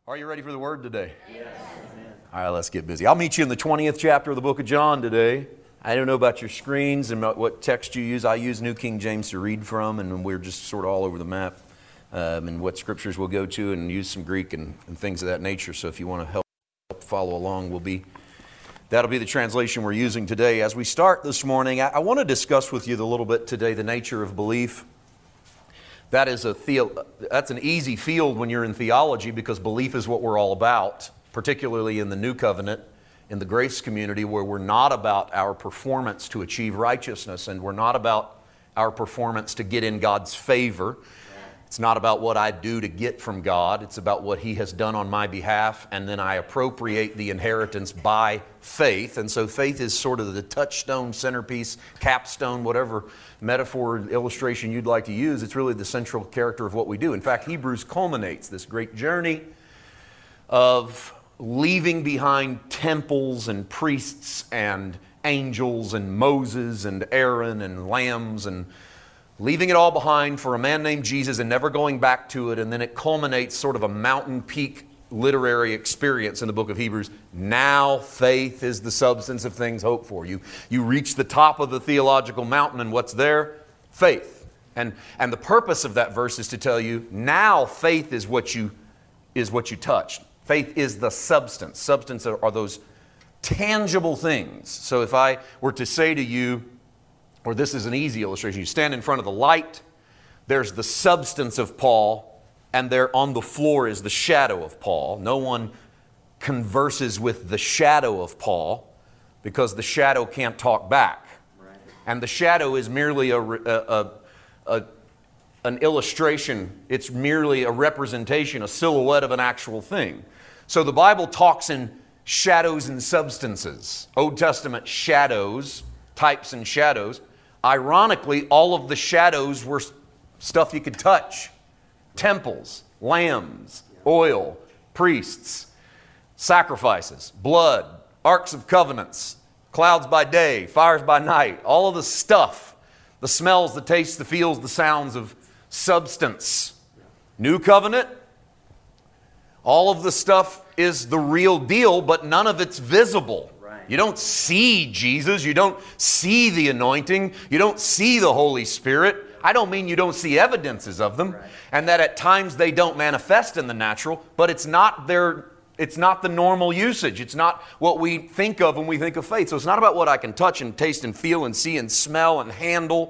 Are you ready for the word today? Yes. All right, let's get busy. I'll meet you in the 20th chapter of the book of John today. I don't know about your screens and what text you use. I use New King James to read from, and we're just sort of all over the map and what scriptures we'll go to, and use some Greek and things of that nature. So if you want to help follow along, that'll be the translation we're using today. As we start this morning, I want to discuss with you a little bit today the nature of belief. That's an easy field when you're in theology, because belief is what we're all about, particularly in the New Covenant, in the grace community, where we're not about our performance to achieve righteousness, and we're not about our performance to get in God's favor. It's not about what I do to get from God. It's about what He has done on my behalf, and then I appropriate the inheritance by faith. And so faith is sort of the touchstone, centerpiece, capstone, whatever metaphor, illustration you'd like to use. It's really the central character of what we do. In fact, Hebrews culminates this great journey of leaving behind temples and priests and angels and Moses and Aaron and lambs, and leaving it all behind for a man named Jesus and never going back to it. And then it culminates sort of a mountain peak literary experience in the book of Hebrews. Now faith is the substance of things hoped for. You reach the top of the theological mountain, and what's there? Faith. And the purpose of that verse is to tell you, now faith is what you touched. Faith is the substance. Substance are those tangible things. So if I were to say to you, or this is an easy illustration, you stand in front of the light, there's the substance of Paul, and there on the floor is the shadow of Paul. No one converses with the shadow of Paul, because the shadow can't talk back. Right. And the shadow is merely an illustration. It's merely a representation, a silhouette of an actual thing. So the Bible talks in shadows and substances. Old Testament shadows, types and shadows. Ironically, all of the shadows were stuff you could touch. Temples, lambs, oil, priests, sacrifices, blood, arks of covenants, clouds by day, fires by night. All of the stuff, the smells, the tastes, the feels, the sounds of substance. New covenant, all of the stuff is the real deal, but none of it's visible. You don't see Jesus. You don't see the anointing. You don't see the Holy Spirit. I don't mean you don't see evidences of them, and that at times they don't manifest in the natural, but it's not the normal usage. It's not what we think of when we think of faith. So it's not about what I can touch and taste and feel and see and smell and handle.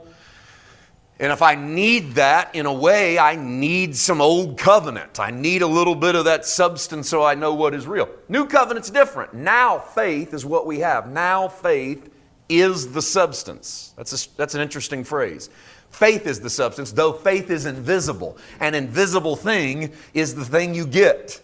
And if I need that, in a way, I need some old covenant. I need a little bit of that substance so I know what is real. New covenant's different. Now faith is what we have. Now faith is the substance. That's an interesting phrase. Faith is the substance, though faith is invisible. An invisible thing is the thing you get.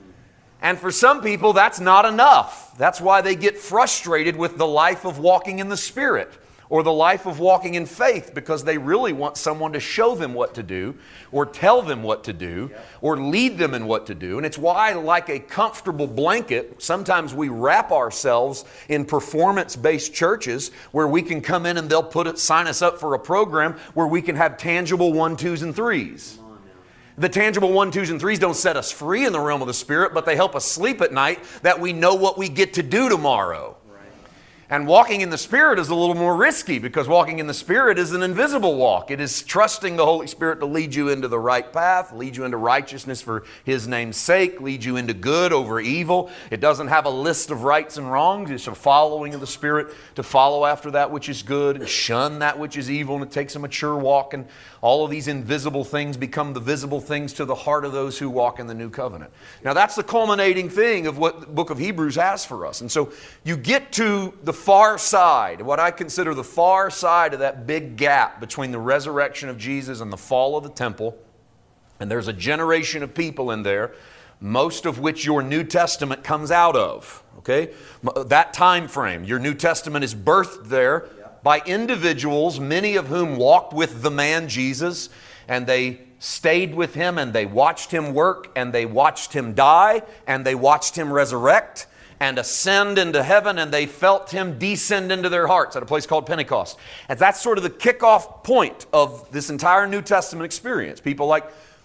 And for some people, that's not enough. That's why they get frustrated with the life of walking in the Spirit, or the life of walking in faith, because they really want someone to show them what to do, or tell them what to do, or lead them in what to do. And it's why, like a comfortable blanket, sometimes we wrap ourselves in performance-based churches where we can come in and they'll sign us up for a program where we can have tangible 1, 2s, and 3s. The tangible 1, 2s, and 3s don't set us free in the realm of the Spirit, but they help us sleep at night, that we know what we get to do tomorrow. And walking in the Spirit is a little more risky, because walking in the Spirit is an invisible walk. It is trusting the Holy Spirit to lead you into the right path, lead you into righteousness for His name's sake, lead you into good over evil. It doesn't have a list of rights and wrongs. It's a following of the Spirit to follow after that which is good and shun that which is evil. And it takes a mature walk, and all of these invisible things become the visible things to the heart of those who walk in the new covenant. Now that's the culminating thing of what the book of Hebrews has for us. And so you get to the far side, what I consider the far side of that big gap between the resurrection of Jesus and the fall of the temple. And there's a generation of people in there, most of which your New Testament comes out of. Okay? That time frame, your New Testament is birthed there by individuals, many of whom walked with the man Jesus, and they stayed with Him, and they watched Him work, and they watched Him die, and they watched Him resurrect and ascend into heaven, and they felt Him descend into their hearts at a place called Pentecost. And that's sort of the kickoff point of this entire New Testament experience. People like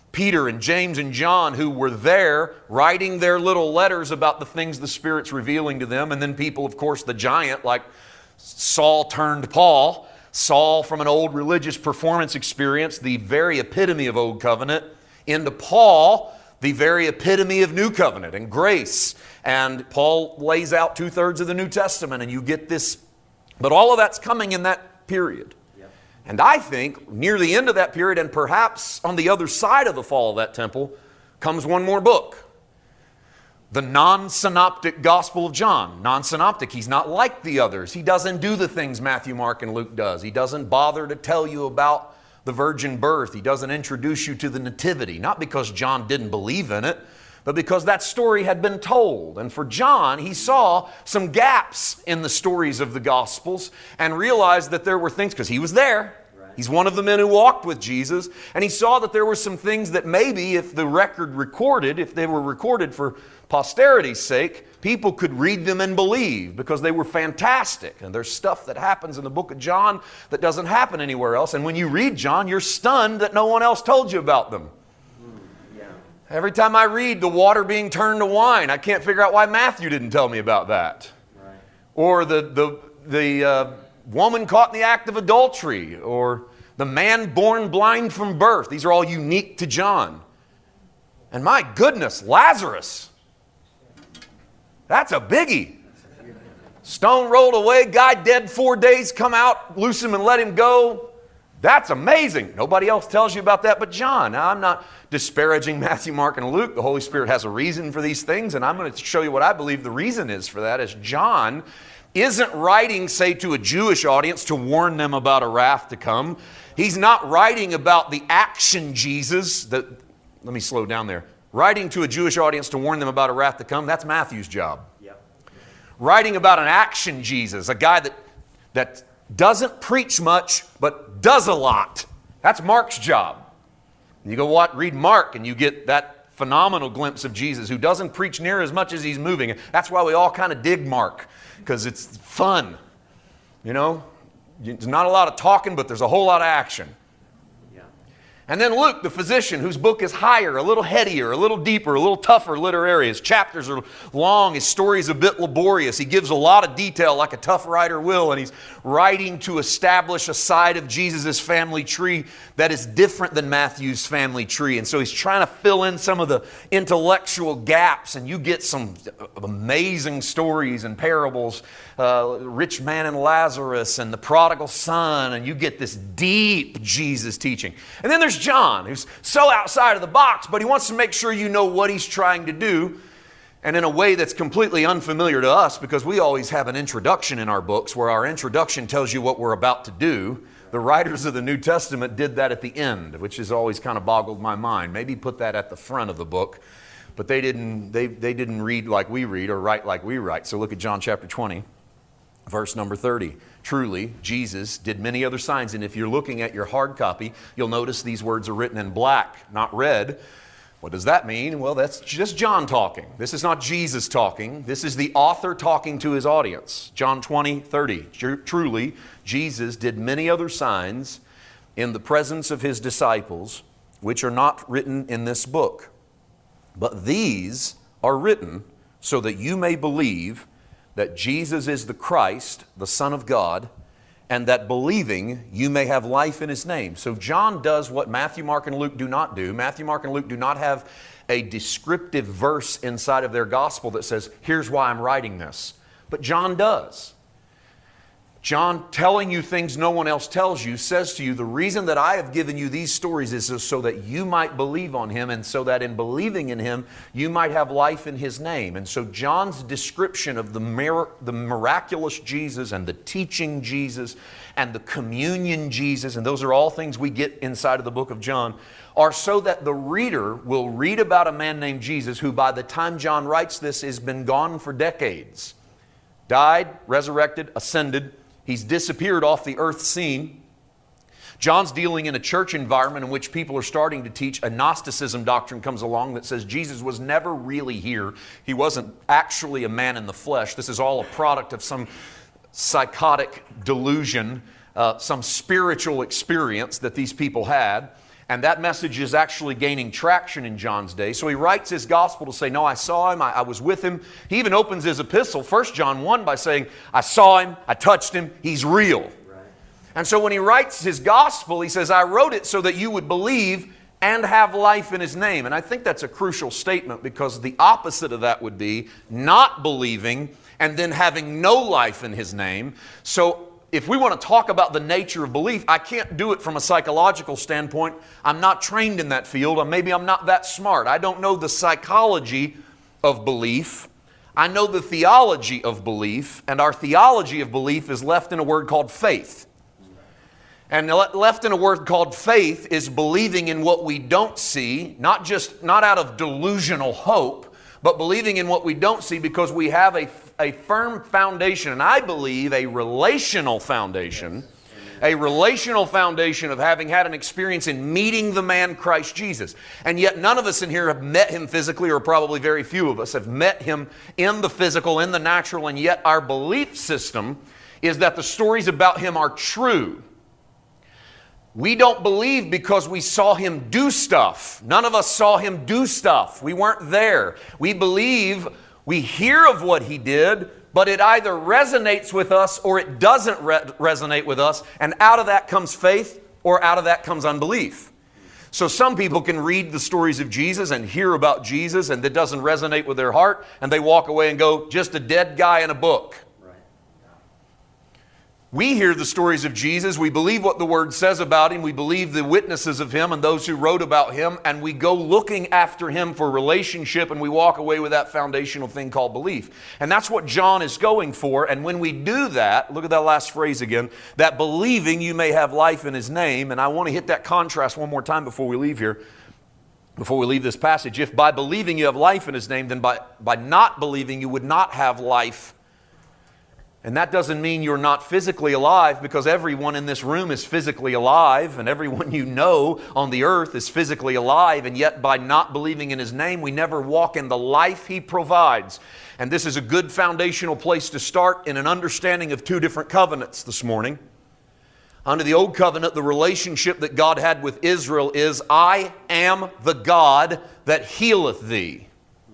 Peter and James and John, who were there writing their little letters about the things the Spirit's revealing to them. And then people, of course, the giant, like Saul turned Paul. Saul, from an old religious performance experience, the very epitome of Old Covenant, into Paul, the very epitome of New Covenant and grace. And Paul lays out 2/3 of the New Testament, and you get this. But all of that's coming in that period. And I think near the end of that period, and perhaps on the other side of the fall of that temple, comes one more book. The non-synoptic Gospel of John. Non-synoptic, he's not like the others. He doesn't do the things Matthew, Mark, and Luke does. He doesn't bother to tell you about the virgin birth. He doesn't introduce you to the nativity. Not because John didn't believe in it, but because that story had been told. And for John, he saw some gaps in the stories of the Gospels and realized that there were things, because he was there. He's one of the men who walked with Jesus, and he saw that there were some things that maybe if they were recorded for posterity's sake, people could read them and believe because they were fantastic. And there's stuff that happens in the book of John that doesn't happen anywhere else. And when you read John, you're stunned that no one else told you about them. Every time I read the water being turned to wine, I can't figure out why Matthew didn't tell me about that. Right. Or the woman caught in the act of adultery, or the man born blind from birth. These are all unique to John. And my goodness, Lazarus. That's a biggie. Stone rolled away, guy dead 4 days, come out, loose him and let him go. That's amazing. Nobody else tells you about that but John. Now, I'm not disparaging Matthew, Mark, and Luke. The Holy Spirit has a reason for these things, and I'm going to show you what I believe the reason is for that. Is John isn't writing, say, to a Jewish audience to warn them about a wrath to come. He's not writing about the action Jesus. Let me slow down there. Writing to a Jewish audience to warn them about a wrath to come, that's Matthew's job. Yep. Writing about an action Jesus, a guy that doesn't preach much, but does a lot. That's Mark's job. You go read Mark, and you get that phenomenal glimpse of Jesus who doesn't preach near as much as he's moving. That's why we all kind of dig Mark, because it's fun. You know, there's not a lot of talking, but there's a whole lot of action. And then Luke, the physician, whose book is higher, a little headier, a little deeper, a little tougher literary. His chapters are long, his story is a bit laborious. He gives a lot of detail like a tough writer will, and he's writing to establish a side of Jesus' family tree that is different than Matthew's family tree. And so he's trying to fill in some of the intellectual gaps, and you get some amazing stories and parables, rich man and Lazarus and the prodigal son, and you get this deep Jesus teaching. And then there's John, who's so outside of the box, but he wants to make sure you know what he's trying to do, and in a way that's completely unfamiliar to us, because we always have an introduction in our books where our introduction tells you what we're about to do. The writers of the New Testament did that at the end, which has always kind of boggled my mind. Maybe put that at the front of the book, but they didn't read like we read or write like we write. So look at John chapter 20. Verse number 30, truly, Jesus did many other signs. And if you're looking at your hard copy, you'll notice these words are written in black, not red. What does that mean? Well, that's just John talking. This is not Jesus talking. This is the author talking to his audience. John 20, 30, truly, Jesus did many other signs in the presence of his disciples, which are not written in this book. But these are written so that you may believe that Jesus is the Christ, the Son of God, and that believing you may have life in his name. So John does what Matthew, Mark, and Luke do not do. Matthew, Mark, and Luke do not have a descriptive verse inside of their gospel that says, here's why I'm writing this. But John does. John, telling you things no one else tells you, says to you, the reason that I have given you these stories is so that you might believe on him, and so that in believing in him, you might have life in his name. And so John's description of the miraculous Jesus and the teaching Jesus and the communion Jesus, and those are all things we get inside of the book of John, are so that the reader will read about a man named Jesus who by the time John writes this has been gone for decades. Died, resurrected, ascended. He's disappeared off the earth scene. John's dealing in a church environment in which people are starting to teach a Gnosticism doctrine comes along that says Jesus was never really here. He wasn't actually a man in the flesh. This is all a product of some psychotic delusion, some spiritual experience that these people had. And that message is actually gaining traction in John's day. So he writes his gospel to say, no, I saw him, I was with him. He even opens his epistle, 1 John 1, by saying, I saw him, I touched him, he's real. Right. And so when he writes his gospel, he says, I wrote it so that you would believe and have life in his name. And I think that's a crucial statement, because the opposite of that would be not believing and then having no life in his name. So if we want to talk about the nature of belief, I can't do it from a psychological standpoint. I'm not trained in that field, or maybe I'm not that smart. I don't know the psychology of belief. I know the theology of belief, and our theology of belief is left in a word called faith. And left in a word called faith is believing in what we don't see, not out of delusional hope, but believing in what we don't see because we have a firm foundation, and I believe a relational foundation, a relational foundation of having had an experience in meeting the man Christ Jesus. And yet none of us in here have met him physically, or probably very few of us have met him in the physical, in the natural, and yet our belief system is that the stories about him are true. We don't believe because we saw him do stuff. None of us saw him do stuff. We weren't there. We believe, we hear of what he did, but it either resonates with us or it doesn't resonate with us. And out of that comes faith, or out of that comes unbelief. So some people can read the stories of Jesus and hear about Jesus, and it doesn't resonate with their heart, and they walk away and go, just a dead guy in a book. We hear the stories of Jesus, we believe what the Word says about him, we believe the witnesses of him and those who wrote about him, and we go looking after him for relationship, and we walk away with that foundational thing called belief. And that's what John is going for, and when we do that, look at that last phrase again, that believing you may have life in his name, and I want to hit that contrast one more time before we leave here, before we leave this passage. If by believing you have life in his name, then by not believing you would not have life. And that doesn't mean you're not physically alive, because everyone in this room is physically alive, and everyone you know on the earth is physically alive, and yet by not believing in his name, we never walk in the life he provides. And this is a good foundational place to start in an understanding of two different covenants this morning. Under the old covenant, the relationship that God had with Israel is, I am the God that healeth thee.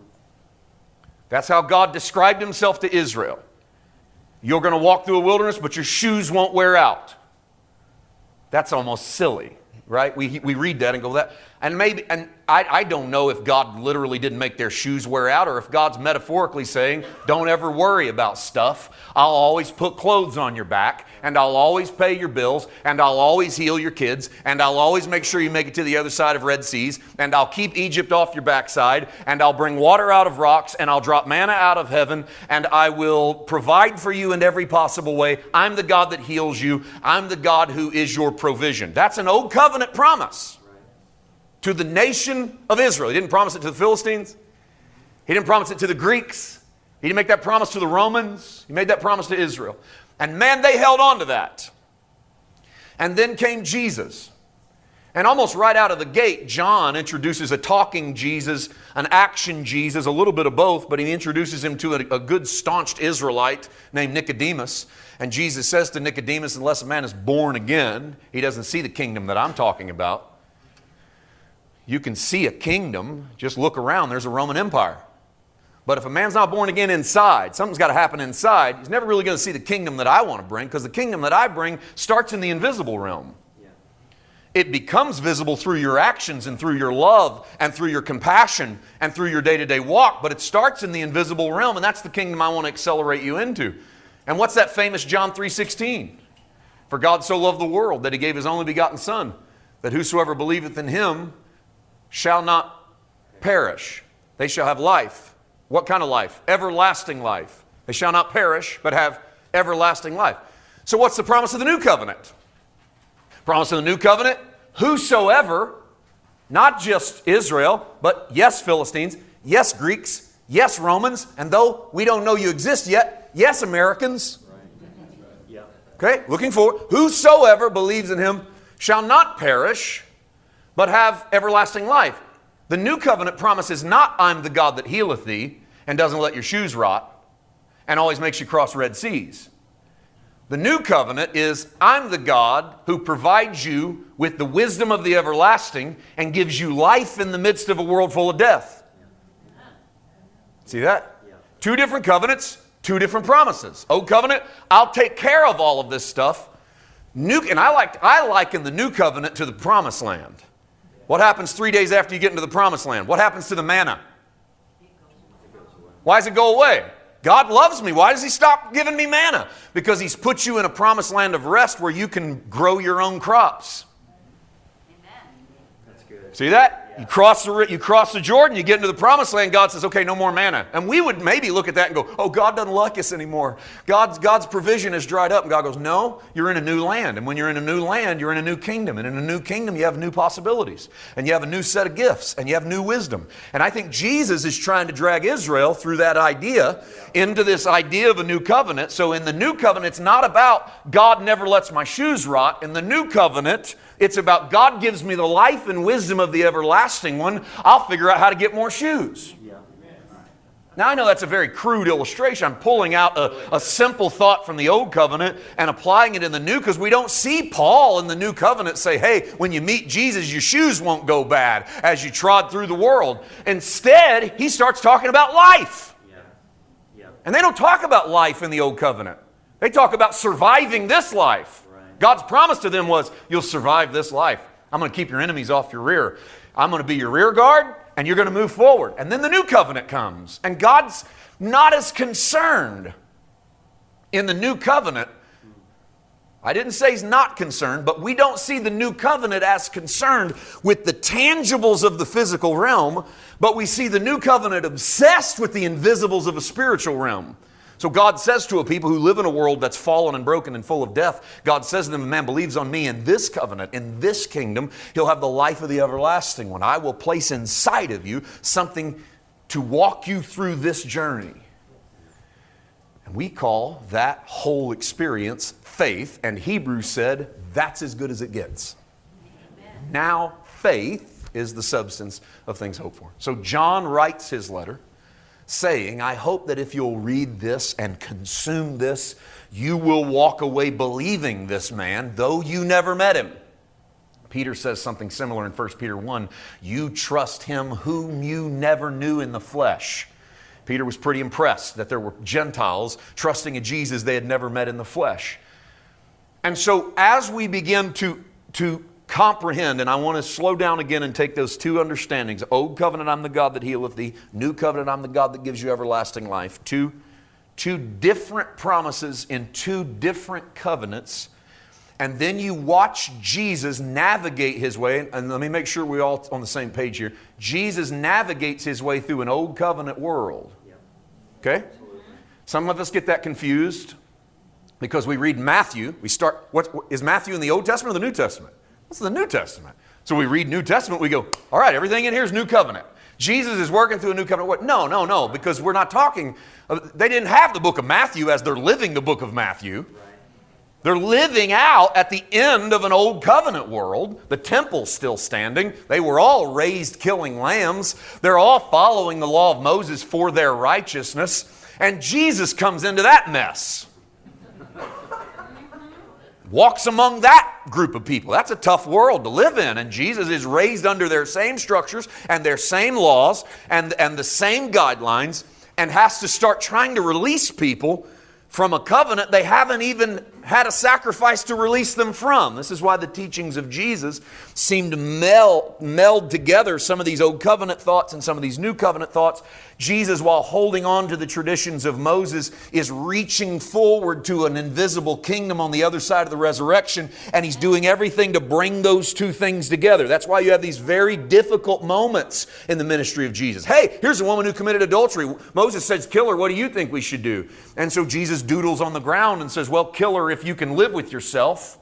That's how God described himself to Israel. You're going to walk through a wilderness, but your shoes won't wear out. That's almost silly, right? We read that and go that. And maybe, and I don't know if God literally didn't make their shoes wear out, or if God's metaphorically saying, don't ever worry about stuff. I'll always put clothes on your back, and I'll always pay your bills, and I'll always heal your kids, and I'll always make sure you make it to the other side of Red Seas, and I'll keep Egypt off your backside, and I'll bring water out of rocks, and I'll drop manna out of heaven, and I will provide for you in every possible way. I'm the God that heals you. I'm the God who is your provision. That's an old covenant promise to the nation of Israel. He didn't promise it to the Philistines. He didn't promise it to the Greeks. He didn't make that promise to the Romans. He made that promise to Israel. And man, they held on to that. And then came Jesus. And almost right out of the gate, John introduces a talking Jesus, an action Jesus, a little bit of both, but he introduces him to a good staunched Israelite named Nicodemus. And Jesus says to Nicodemus, unless a man is born again, he doesn't see the kingdom that I'm talking about. You can see a kingdom, just look around, there's a Roman Empire. But if a man's not born again inside, something's got to happen inside, he's never really going to see the kingdom that I want to bring, because the kingdom that I bring starts in the invisible realm. Yeah. It becomes visible through your actions and through your love and through your compassion and through your day-to-day walk, but it starts in the invisible realm, and that's the kingdom I want to accelerate you into. And what's that famous John 3:16? For God so loved the world that he gave his only begotten Son, that whosoever believeth in him shall not perish. They shall have life. What kind of life? Everlasting life. They shall not perish, but have everlasting life. So what's the promise of the new covenant? Promise of the new covenant, whosoever, not just Israel, but yes, Philistines, yes, Greeks, yes, Romans, and though we don't know you exist yet, yes, Americans. Okay, looking forward. Whosoever believes in him shall not perish, but have everlasting life. The new covenant promises not, I'm the God that healeth thee, and doesn't let your shoes rot, and always makes you cross Red Seas. The new covenant is, I'm the God who provides you with the wisdom of the everlasting and gives you life in the midst of a world full of death. See that? Two different covenants, two different promises. Old covenant, I'll take care of all of this stuff. And I liken the new covenant to the promised land. What happens 3 days after you get into the promised land? What happens to the manna? Why does it go away? God loves me. Why does He stop giving me manna? Because He's put you in a promised land of rest where you can grow your own crops. That's good. See that? You cross the Jordan, you get into the promised land, God says, okay, no more manna. And we would maybe look at that and go, oh, God doesn't like us anymore. God's provision has dried up. And God goes, no, you're in a new land. And when you're in a new land, you're in a new kingdom. And in a new kingdom, you have new possibilities. And you have a new set of gifts. And you have new wisdom. And I think Jesus is trying to drag Israel through that idea into this idea of a new covenant. So in the new covenant, it's not about God never lets my shoes rot. In the new covenant, it's about God gives me the life and wisdom of the everlasting one. I'll figure out how to get more shoes. Now, I know that's a very crude illustration. I'm pulling out a simple thought from the old covenant and applying it in the new, because we don't see Paul in the new covenant say, hey, when you meet Jesus, your shoes won't go bad as you trod through the world. Instead, he starts talking about life. And they don't talk about life in the old covenant. They talk about surviving this life. God's promise to them was, you'll survive this life. I'm going to keep your enemies off your rear. I'm going to be your rear guard, and you're going to move forward. And then the new covenant comes. And God's not as concerned in the new covenant. I didn't say He's not concerned, but we don't see the new covenant as concerned with the tangibles of the physical realm, but we see the new covenant obsessed with the invisibles of a spiritual realm. So God says to a people who live in a world that's fallen and broken and full of death, God says to them, a man believes on me in this covenant, in this kingdom, he'll have the life of the everlasting one. I will place inside of you something to walk you through this journey. And we call that whole experience faith, and Hebrews said that's as good as it gets. Amen. Now faith is the substance of things hoped for. So John writes his letter saying, I hope that if you'll read this and consume this, you will walk away believing this man, though you never met him. Peter says something similar in 1 Peter 1. You trust him whom you never knew in the flesh. Peter was pretty impressed that there were Gentiles trusting in Jesus they had never met in the flesh. And so as we begin to comprehend, and I want to slow down again and take those two understandings. Old covenant, I'm the God that healeth thee. New covenant, I'm the God that gives you everlasting life. Two different promises in two different covenants. And then you watch Jesus navigate his way. And let me make sure we're all on the same page here. Jesus navigates his way through an old covenant world. Okay? Some of us get that confused because we read Matthew. Is Matthew in the Old Testament or the New Testament? What's the New Testament? So we read New Testament, we go, all right, everything in here is New Covenant. Jesus is working through a New Covenant. No, because we're not talking, they didn't have the book of Matthew as they're living the book of Matthew. They're living out at the end of an old covenant world. The temple's still standing. They were all raised killing lambs. They're all following the law of Moses for their righteousness. And Jesus comes into that mess. Walks among that group of people. That's a tough world to live in. And Jesus is raised under their same structures and their same laws and the same guidelines, and has to start trying to release people from a covenant they haven't even had a sacrifice to release them from. This is why the teachings of Jesus seem to meld together some of these old covenant thoughts and some of these new covenant thoughts. Jesus, while holding on to the traditions of Moses, is reaching forward to an invisible kingdom on the other side of the resurrection, and he's doing everything to bring those two things together. That's why you have these very difficult moments in the ministry of Jesus. Hey, here's a woman who committed adultery. Moses says, kill her. What do you think we should do? And so Jesus doodles on the ground and says, well, kill her if you can live with yourself.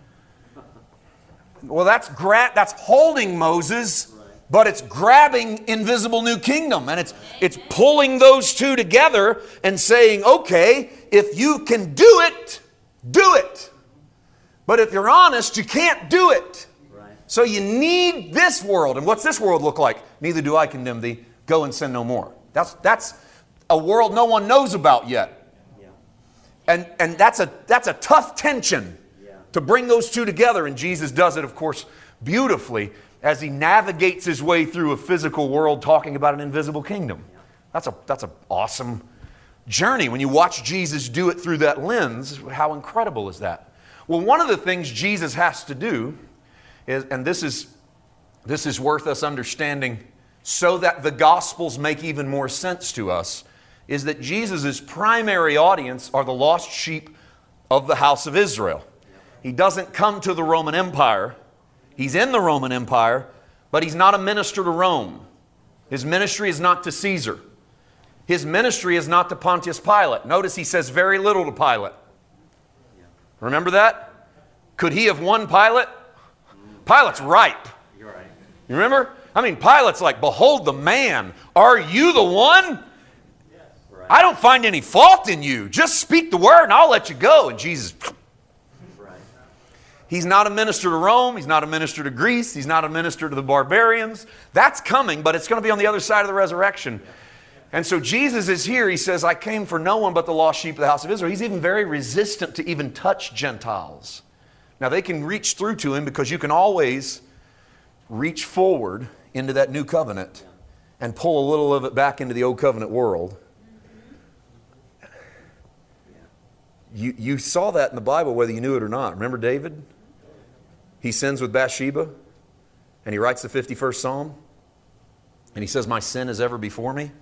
Well, that's holding Moses, but it's grabbing invisible new kingdom, and it's pulling those two together and saying, okay, if you can do it, do it. But if you're honest, you can't do it. So you need this world. And what's this world look like? Neither do I condemn thee. Go and sin no more. That's a world no one knows about yet. And that's a tough tension to bring those two together. And Jesus does it, of course, beautifully as he navigates his way through a physical world talking about an invisible kingdom. That's an awesome journey. When you watch Jesus do it through that lens, how incredible is that? Well, one of the things Jesus has to do is, and this is worth us understanding so that the Gospels make even more sense to us, is that Jesus' primary audience are the lost sheep of the house of Israel. He doesn't come to the Roman Empire. He's in the Roman Empire, but he's not a minister to Rome. His ministry is not to Caesar. His ministry is not to Pontius Pilate. Notice he says very little to Pilate. Remember that? Could he have won Pilate? Pilate's ripe. You're right. You remember? I mean, Pilate's like, behold the man. Are you the one? Right. I don't find any fault in you. Just speak the word and I'll let you go. And Jesus, Right. he's not a minister to Rome. He's not a minister to Greece. He's not a minister to the barbarians. That's coming, but it's going to be on the other side of the resurrection. And so Jesus is here. He says, I came for no one but the lost sheep of the house of Israel. He's even very resistant to even touch Gentiles. Now, they can reach through to him because you can always reach forward into that new covenant and pull a little of it back into the old covenant world. You saw that in the Bible whether you knew it or not. Remember David? He sins with Bathsheba and he writes the 51st Psalm and he says, my sin is ever before me.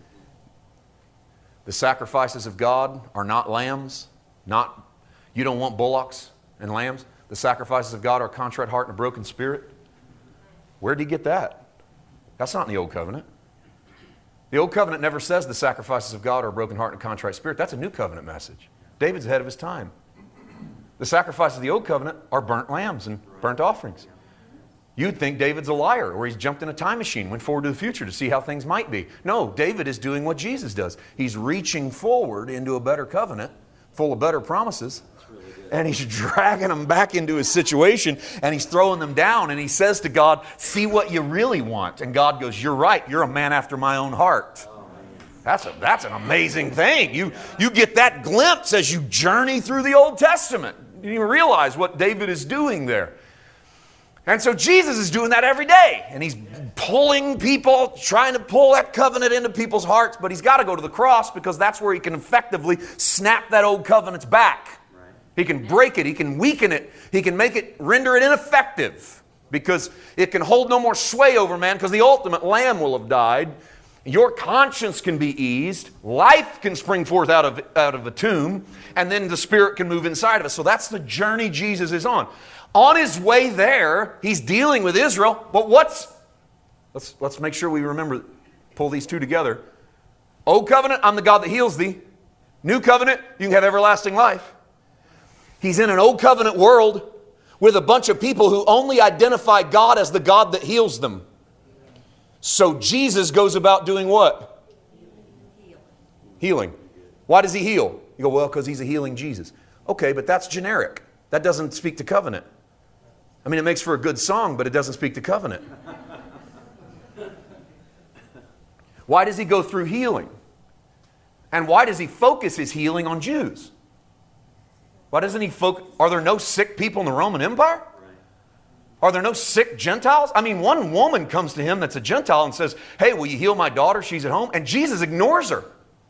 The sacrifices of God are not lambs. You don't want bullocks and lambs. The sacrifices of God are a contrite heart and a broken spirit. Where did he get that? That's not in the Old Covenant. The Old Covenant never says the sacrifices of God are a broken heart and a contrite spirit. That's a New Covenant message. David's ahead of his time. The sacrifices of the Old Covenant are burnt lambs and burnt offerings. You'd think David's a liar, or he's jumped in a time machine, went forward to the future to see how things might be. No, David is doing what Jesus does. He's reaching forward into a better covenant, full of better promises, and he's dragging them back into his situation, and he's throwing them down, and he says to God, see what you really want. And God goes, you're right, you're a man after my own heart. That's an amazing thing. You get that glimpse as you journey through the Old Testament. You realize what David is doing there. And so Jesus is doing that every day. And he's pulling people, trying to pull that covenant into people's hearts. But he's got to go to the cross because that's where he can effectively snap that old covenant back. Right. He can break it. He can weaken it. He can render it ineffective. Because it can hold no more sway over man because the ultimate lamb will have died. Your conscience can be eased. Life can spring forth out of a tomb. And then the Spirit can move inside of us. So that's the journey Jesus is on. On his way there, he's dealing with Israel. But let's make sure we remember, pull these two together. Old covenant, I'm the God that heals thee. New covenant, you can have everlasting life. He's in an old covenant world with a bunch of people who only identify God as the God that heals them. So Jesus goes about doing what? Healing. Why does he heal? You go, well, because he's a healing Jesus. Okay, but that's generic. That doesn't speak to covenant. I mean, it makes for a good song, but it doesn't speak to covenant. Why does he go through healing? And why does he focus his healing on Jews? Why doesn't he focus? Are there no sick people in the Roman Empire? Are there no sick Gentiles? I mean, one woman comes to him that's a Gentile and says, hey, will you heal my daughter? She's at home. And Jesus ignores her.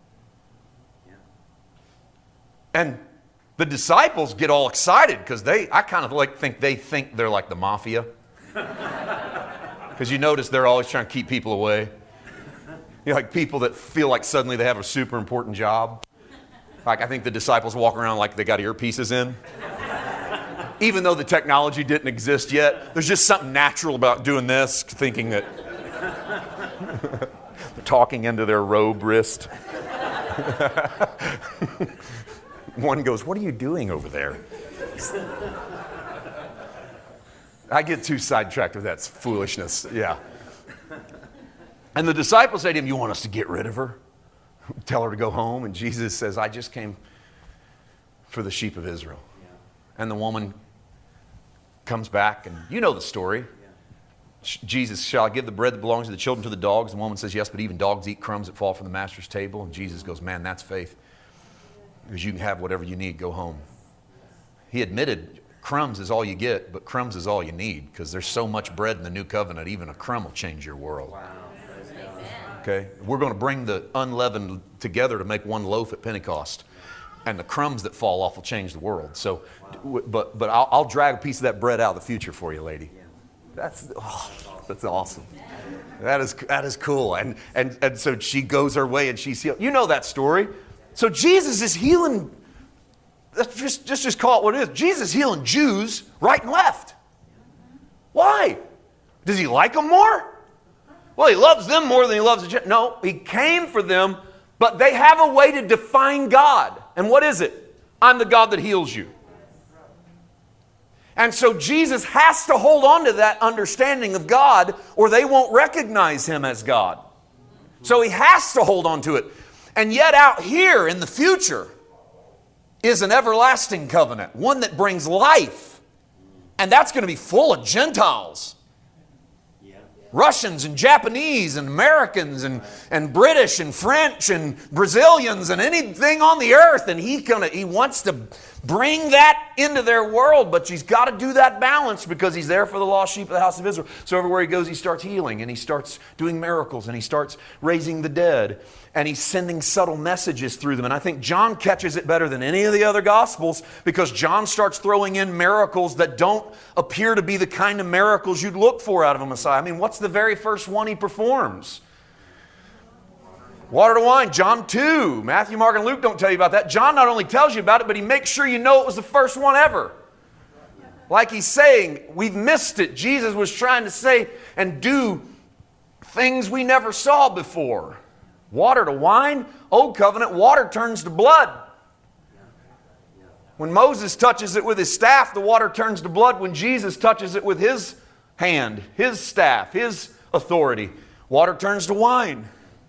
And the disciples get all excited because I kind of think they're like the mafia. Because you notice they're always trying to keep people away. You know, like people that feel like suddenly they have a super important job. Like I think the disciples walk around like they got earpieces in. Even though the technology didn't exist yet, there's just something natural about doing this, thinking that they're talking into their robe wrist. One goes, what are you doing over there? I get too sidetracked with that foolishness. Yeah. And the disciples say to him, you want us to get rid of her? Tell her to go home? And Jesus says, I just came for the sheep of Israel. And the woman comes back, and you know the story. Jesus, shall I give the bread that belongs to the children to the dogs? The woman says, yes, but even dogs eat crumbs that fall from the master's table. And Jesus goes, man, that's faith. because you can have whatever you need, go home. He admitted crumbs is all you get, but crumbs is all you need, because there's so much bread in the new covenant, even a crumb will change your world. Wow. Okay? We're going to bring the unleavened together to make one loaf at Pentecost. And the crumbs that fall off will change the world. So, but I'll drag a piece of that bread out of the future for you, lady. That's awesome. That is cool. And so she goes her way and she's healed. You know that story. So Jesus is healing. Let's just call it what it is. Jesus is healing Jews right and left. Why? Does he like them more? Well, he loves them more than he loves the Gentiles. No, he came for them, but they have a way to define God. And what is it? I'm the God that heals you. And so Jesus has to hold on to that understanding of God, or they won't recognize him as God. So he has to hold on to it. And yet out here in the future is an everlasting covenant, one that brings life. And that's going to be full of Gentiles. Russians and Japanese and Americans and British and French and Brazilians and anything on the earth. And he wants to bring that into their world, but he's got to do that balance because he's there for the lost sheep of the house of Israel. So everywhere he goes, he starts healing and he starts doing miracles and he starts raising the dead and he's sending subtle messages through them. And I think John catches it better than any of the other Gospels because John starts throwing in miracles that don't appear to be the kind of miracles you'd look for out of a Messiah. I mean, what's the very first one he performs? Water to wine, John 2. Matthew, Mark, and Luke don't tell you about that. John not only tells you about it, but he makes sure you know it was the first one ever. Like he's saying, we've missed it. Jesus was trying to say and do things we never saw before. Water to wine, Old Covenant, water turns to blood. When Moses touches it with his staff, the water turns to blood. When Jesus touches it with his hand, his staff, his authority, water turns to wine.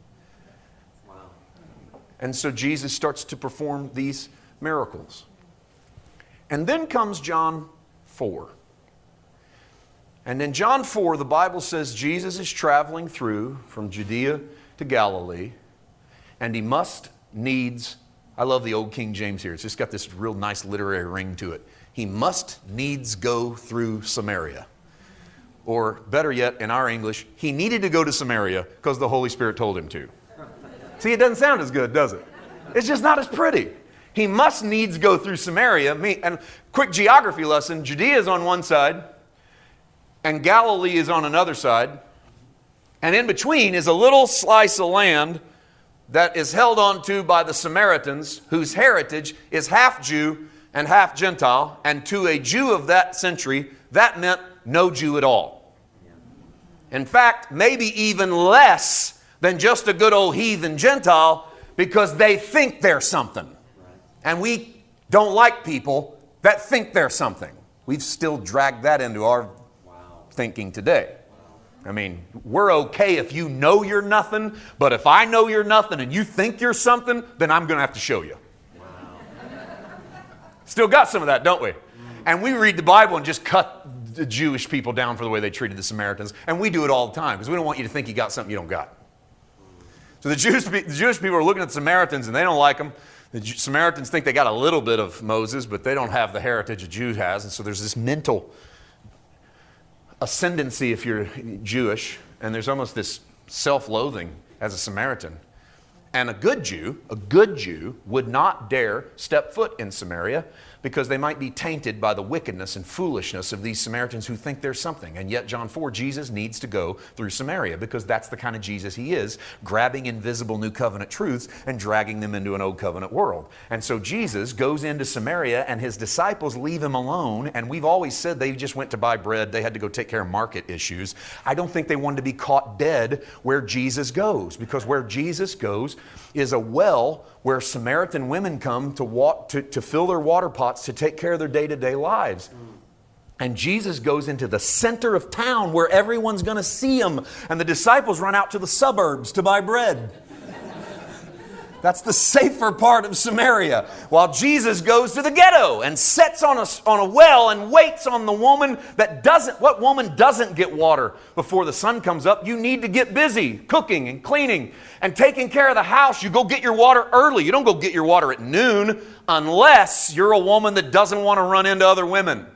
And so Jesus starts to perform these miracles. And then comes John 4. And in John 4, the Bible says Jesus is traveling through from Judea to Galilee. And he must needs, I love the old King James here. It's just got this real nice literary ring to it. He must needs go through Samaria. Or better yet, in our English, he needed to go to Samaria because the Holy Spirit told him to. See, it doesn't sound as good, does it? It's just not as pretty. He must needs go through Samaria. And quick geography lesson, Judea is on one side, and Galilee is on another side. And in between is a little slice of land that is held onto by the Samaritans, whose heritage is half Jew and half Gentile. And to a Jew of that century, that meant no Jew at all. In fact, maybe even less than just a good old heathen Gentile, because they think they're something. And we don't like people that think they're something. We've still dragged that into our thinking today. I mean, we're okay if you know you're nothing, but if I know you're nothing and you think you're something, then I'm going to have to show you. Still got some of that, don't we? And we read the Bible and just cut the Jewish people down for the way they treated the Samaritans. And we do it all the time because we don't want you to think you got something you don't got. So the Jewish people are looking at the Samaritans and they don't like them. The Samaritans think they got a little bit of Moses, but they don't have the heritage a Jew has. And so there's this mental ascendancy if you're Jewish, and there's almost this self-loathing as a Samaritan. And a good Jew would not dare step foot in Samaria because they might be tainted by the wickedness and foolishness of these Samaritans who think they're something. And yet, John 4, Jesus needs to go through Samaria because that's the kind of Jesus he is, grabbing invisible new covenant truths and dragging them into an old covenant world. And so Jesus goes into Samaria and his disciples leave him alone. And we've always said they just went to buy bread. They had to go take care of market issues. I don't think they wanted to be caught dead where Jesus goes, because where Jesus goes is a well where Samaritan women come to fill their water pots to take care of their day-to-day lives. And Jesus goes into the center of town where everyone's going to see him. And the disciples run out to the suburbs to buy bread. That's the safer part of Samaria. While Jesus goes to the ghetto and sits on a well and waits on the woman that doesn't. What woman doesn't get water before the sun comes up? You need to get busy cooking and cleaning and taking care of the house. You go get your water early. You don't go get your water at noon unless you're a woman that doesn't want to run into other women.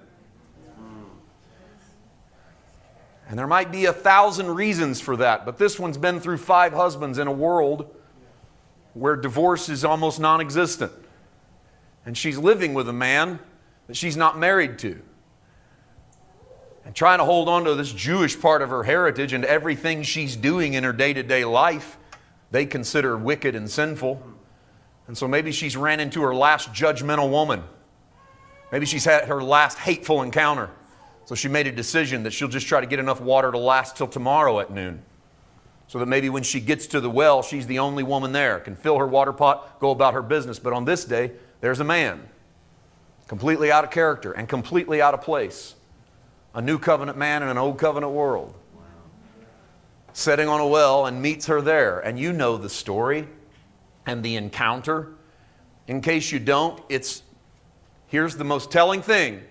And there might be 1,000 reasons for that, but this one's been through 5 husbands in a world where divorce is almost non-existent. And she's living with a man that she's not married to. And trying to hold on to this Jewish part of her heritage, and everything she's doing in her day-to-day life, they consider wicked and sinful. And so maybe she's ran into her last judgmental woman. Maybe she's had her last hateful encounter. So she made a decision that she'll just try to get enough water to last till tomorrow at noon. So that maybe when she gets to the well, she's the only woman there, can fill her water pot, go about her business. But on this day, there's a man, completely out of character and completely out of place. A new covenant man in an old covenant world. Sitting on a well and meets her there. And you know the story and the encounter. In case you don't, here's the most telling thing.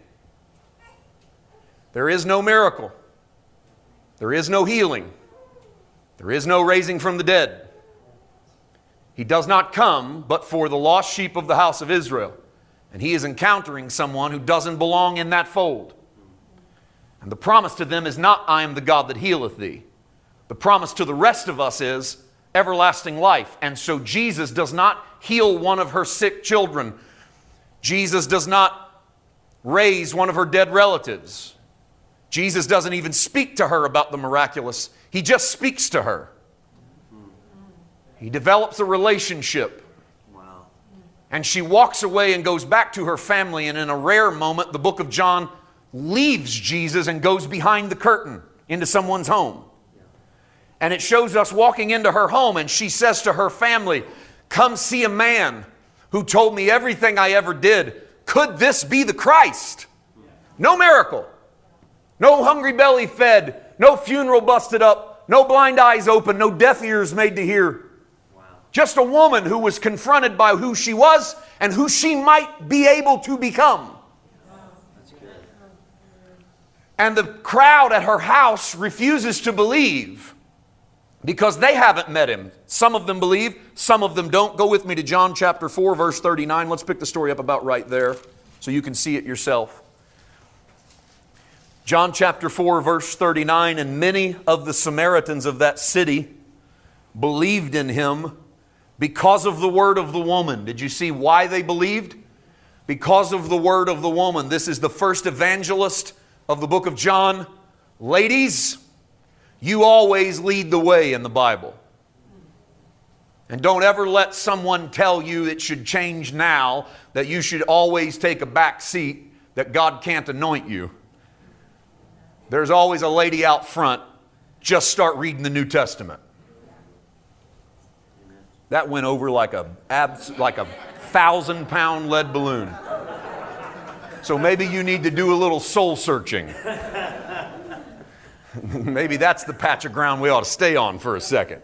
There is no miracle. There is no healing. There is no raising from the dead. He does not come but for the lost sheep of the house of Israel. And he is encountering someone who doesn't belong in that fold. And the promise to them is not, I am the God that healeth thee. The promise to the rest of us is everlasting life. And so Jesus does not heal one of her sick children. Jesus does not raise one of her dead relatives. Jesus doesn't even speak to her about the miraculous. He just speaks to her. He develops a relationship. Wow. And she walks away and goes back to her family. And in a rare moment, the book of John leaves Jesus and goes behind the curtain into someone's home. And it shows us walking into her home, and she says to her family, come see a man who told me everything I ever did. Could this be the Christ? No miracle. No hungry belly fed. No funeral busted up. No blind eyes open. No deaf ears made to hear. Wow. Just a woman who was confronted by who she was and who she might be able to become. That's good. And the crowd at her house refuses to believe because they haven't met him. Some of them believe, some of them don't. Go with me to John chapter 4, verse 39. Let's pick the story up about right there so you can see it yourself. John chapter 4, verse 39, and many of the Samaritans of that city believed in him because of the word of the woman. Did you see why they believed? Because of the word of the woman. This is the first evangelist of the book of John. Ladies, you always lead the way in the Bible. And don't ever let someone tell you it should change now, that you should always take a back seat, that God can't anoint you. There's always a lady out front. Just start reading the New Testament. That went over like a 1,000-pound lead balloon. So maybe you need to do a little soul searching. Maybe that's the patch of ground we ought to stay on for a second.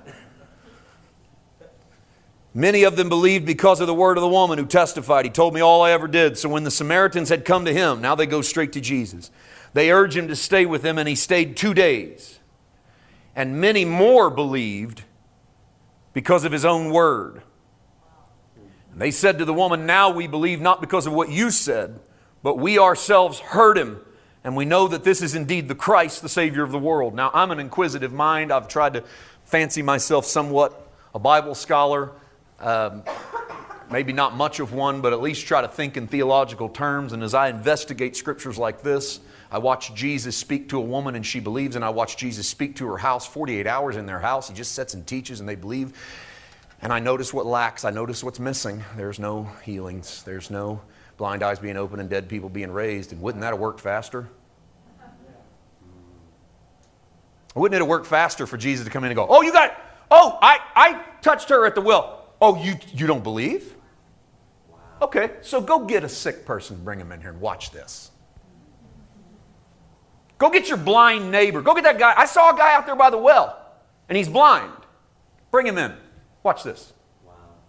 Many of them believed because of the word of the woman who testified. He told me all I ever did. So when the Samaritans had come to him, now they go straight to Jesus. They urged him to stay with them, and he stayed 2 days. And many more believed because of his own word. And they said to the woman, now we believe not because of what you said, but we ourselves heard him, and we know that this is indeed the Christ, the Savior of the world. Now, I'm an inquisitive mind. I've tried to fancy myself somewhat a Bible scholar. Maybe not much of one, but at least try to think in theological terms. And as I investigate scriptures like this, I watch Jesus speak to a woman and she believes, and I watch Jesus speak to her house, 48 hours in their house. He just sits and teaches and they believe. And I notice what lacks. I notice what's missing. There's no healings. There's no blind eyes being opened and dead people being raised. And wouldn't that have worked faster? Wouldn't it have worked faster for Jesus to come in and go, I touched her at the well. Oh, you don't believe? Wow. Okay, so go get a sick person and bring him in here and watch this. Go get your blind neighbor. Go get that guy. I saw a guy out there by the well, and he's blind. Bring him in. Watch this. Wow.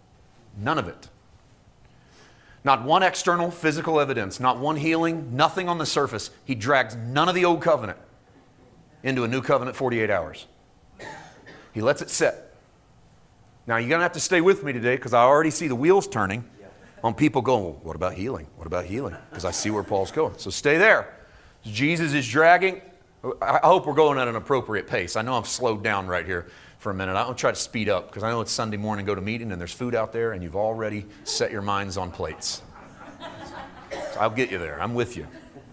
None of it. Not one external physical evidence, not one healing, nothing on the surface. He drags none of the old covenant into a new covenant 48 hours. He lets it set. Now you're going to have to stay with me today because I already see the wheels turning on people going, well, what about healing? What about healing? Because I see where Paul's going. So stay there. Jesus is dragging. I hope we're going at an appropriate pace. I know I'm slowed down right here for a minute. I don't try to speed up because I know it's Sunday morning, go to meeting and there's food out there and you've already set your minds on plates. So I'll get you there. I'm with you.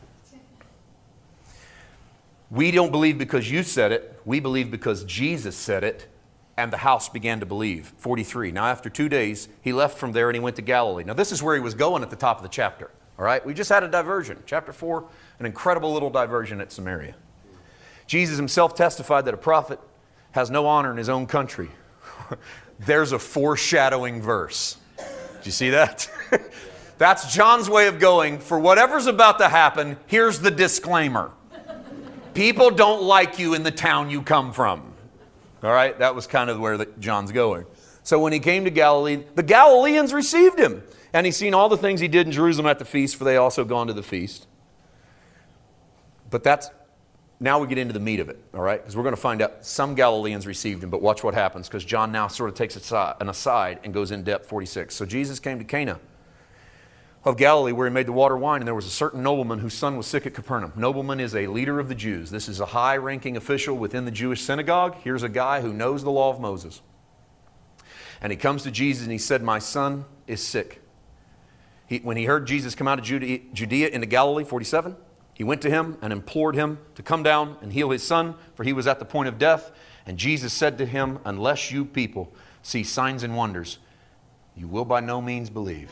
We don't believe because you said it. We believe because Jesus said it, and the house began to believe. 43. Now after 2 days, he left from there and he went to Galilee. Now this is where he was going at the top of the chapter. All right? We just had a diversion. Chapter 4, an incredible little diversion at Samaria. Jesus himself testified that a prophet has no honor in his own country. There's a foreshadowing verse. Did you see that? That's John's way of going, for whatever's about to happen, here's the disclaimer. People don't like you in the town you come from. All right? That was kind of where John's going. So when he came to Galilee, the Galileans received him. And he's seen all the things he did in Jerusalem at the feast, for they also gone to the feast. But now we get into the meat of it, all right? Because we're going to find out some Galileans received him, but watch what happens, because John now sort of takes an aside and goes in depth, 46. So Jesus came to Cana of Galilee, where he made the water wine, and there was a certain nobleman whose son was sick at Capernaum. Nobleman is a leader of the Jews. This is a high-ranking official within the Jewish synagogue. Here's a guy who knows the law of Moses. And he comes to Jesus and he said, my son is sick. When he heard Jesus come out of Judea into Galilee, 47, he went to him and implored him to come down and heal his son, for he was at the point of death. And Jesus said to him, unless you people see signs and wonders, you will by no means believe.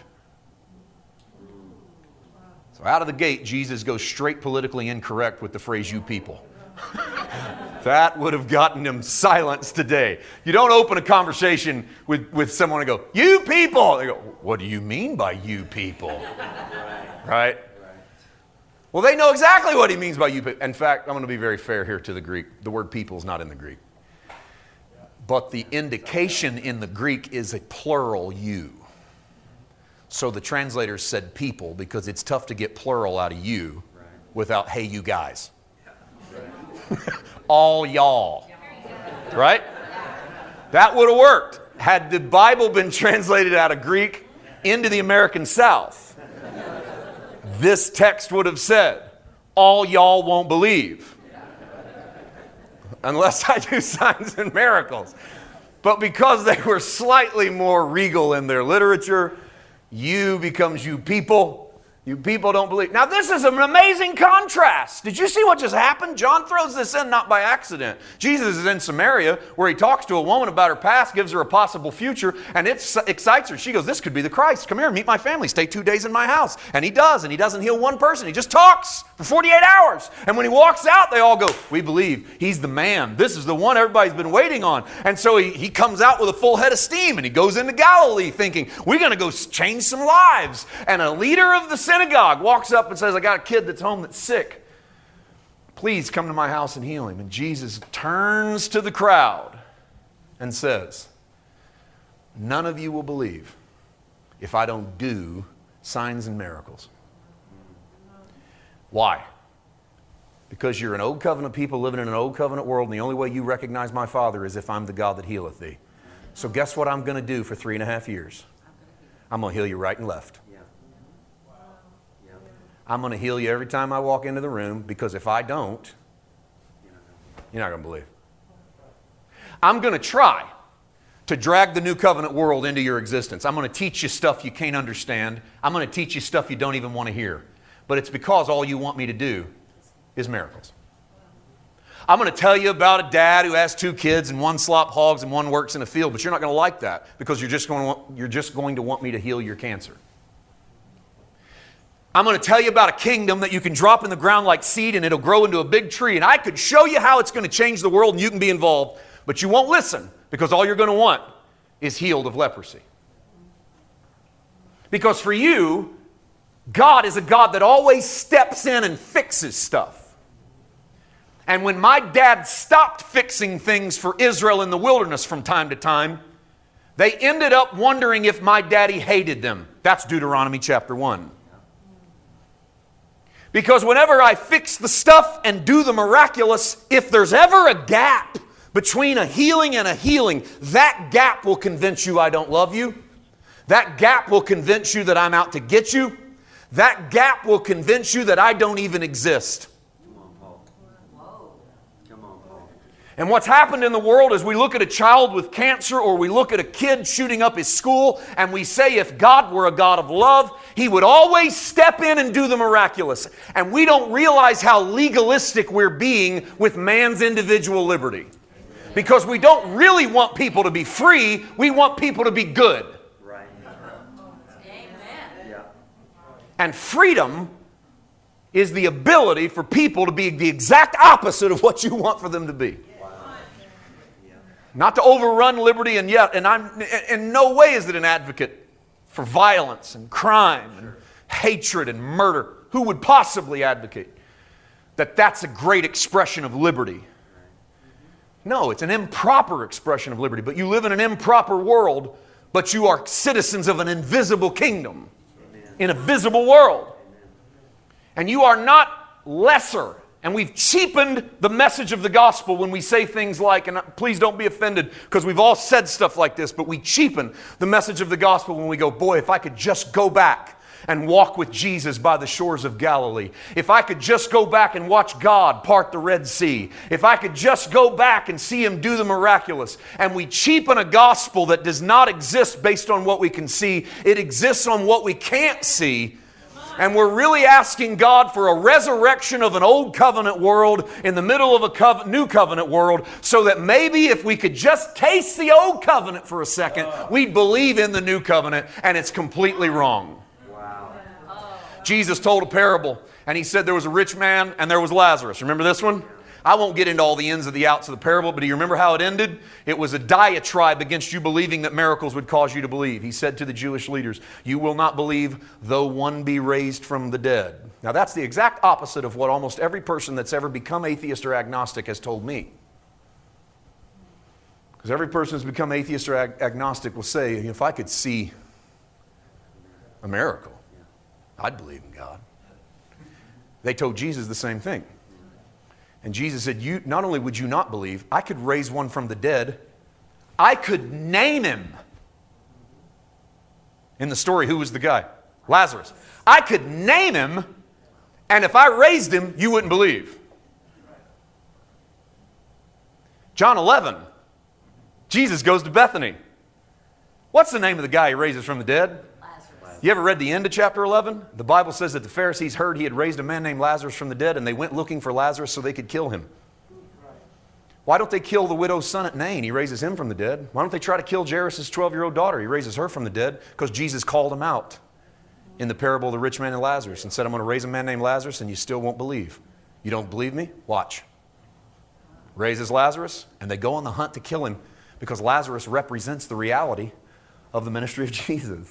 So out of the gate, Jesus goes straight politically incorrect with the phrase, you people. That would have gotten him silenced today. You don't open a conversation with someone and go, you people. They go, what do you mean by you people? Right? Well, they know exactly what he means by you people. In fact, I'm going to be very fair here to the Greek. The word people is not in the Greek. But the indication in the Greek is a plural you. So the translators said people because it's tough to get plural out of you without, hey, you guys. All y'all. Right? That would have worked had the Bible been translated out of Greek into the American South. This text would have said, all y'all won't believe unless I do signs and miracles. But because they were slightly more regal in their literature, you becomes you people. You people don't believe. Now this is an amazing contrast. Did you see what just happened? John throws this in not by accident. Jesus is in Samaria where he talks to a woman about her past, gives her a possible future, and it excites her. She goes, this could be the Christ. Come here, meet my family. Stay 2 days in my house. And he does, and he doesn't heal one person. He just talks for 48 hours. And when he walks out, they all go, we believe he's the man. This is the one everybody's been waiting on. And so he comes out with a full head of steam, and he goes into Galilee thinking, we're going to go change some lives. And a leader of the synagogue walks up and says, I got a kid that's home that's sick. Please come to my house and heal him. And Jesus turns to the crowd and says, none of you will believe if I don't do signs and miracles. Why? Because you're an old covenant people living in an old covenant world, and the only way you recognize my Father is if I'm the God that healeth thee. So guess what I'm going to do for 3.5 years? I'm going to heal you right and left. I'm going to heal you every time I walk into the room, because if I don't, you're not going to believe. I'm going to try to drag the new covenant world into your existence. I'm going to teach you stuff you can't understand. I'm going to teach you stuff you don't even want to hear. But it's because all you want me to do is miracles. I'm going to tell you about a dad who has 2 kids and one slop hogs and one works in a field, but you're not going to like that because you're just going to want me to heal your cancer. I'm going to tell you about a kingdom that you can drop in the ground like seed and it'll grow into a big tree. And I could show you how it's going to change the world and you can be involved. But you won't listen because all you're going to want is healed of leprosy. Because for you, God is a God that always steps in and fixes stuff. And when my dad stopped fixing things for Israel in the wilderness from time to time, They ended up wondering if my daddy hated them. That's Deuteronomy chapter 1. Because whenever I fix the stuff and do the miraculous, if there's ever a gap between a healing and a healing, that gap will convince you I don't love you. That gap will convince you that I'm out to get you. That gap will convince you that I don't even exist. Come on, Paul. Come on, Paul. And what's happened in the world is we look at a child with cancer, or we look at a kid shooting up his school, and we say if God were a God of love, He would always step in and do the miraculous. And we don't realize how legalistic we're being with man's individual liberty. Because we don't really want people to be free, we want people to be good. Right. Amen. Yeah. And freedom is the ability for people to be the exact opposite of what you want for them to be. Not to overrun liberty, and I'm in no way is it an advocate for violence and crime and hatred and murder. Who would possibly advocate that that's a great expression of liberty? No, it's an improper expression of liberty. But you live in an improper world, but you are citizens of an invisible kingdom in a visible world. And you are not lesser. And we've cheapened the message of the gospel when we say things like, and please don't be offended because we've all said stuff like this, but we cheapen the message of the gospel when we go, boy, if I could just go back and walk with Jesus by the shores of Galilee. If I could just go back and watch God part the Red Sea. If I could just go back and see Him do the miraculous. And we cheapen a gospel that does not exist based on what we can see. It exists on what we can't see. And we're really asking God for a resurrection of an old covenant world in the middle of a new covenant world, so that maybe if we could just taste the old covenant for a second, we'd believe in the new covenant, and it's completely wrong. Wow. Jesus told a parable, and He said there was a rich man and there was Lazarus. Remember this one? I won't get into all the ins and the outs of the parable, but do you remember how it ended? It was a diatribe against you believing that miracles would cause you to believe. He said to the Jewish leaders, "You will not believe though one be raised from the dead." Now that's the exact opposite of what almost every person that's ever become atheist or agnostic has told me. Because every person who's become atheist or agnostic will say, if I could see a miracle, I'd believe in God. They told Jesus the same thing. And Jesus said, not only would you not believe, I could raise one from the dead. I could name him. In the story, who was the guy? Lazarus. I could name him, and if I raised him, you wouldn't believe. John 11, Jesus goes to Bethany. What's the name of the guy He raises from the dead? You ever read the end of chapter 11? The Bible says that the Pharisees heard He had raised a man named Lazarus from the dead, and they went looking for Lazarus so they could kill him. Why don't they kill the widow's son at Nain? He raises him from the dead. Why don't they try to kill Jairus' 12-year-old daughter? He raises her from the dead because Jesus called him out in the parable of the rich man and Lazarus and said, I'm going to raise a man named Lazarus, and you still won't believe. You don't believe me? Watch. Raises Lazarus, and they go on the hunt to kill him because Lazarus represents the reality of the ministry of Jesus.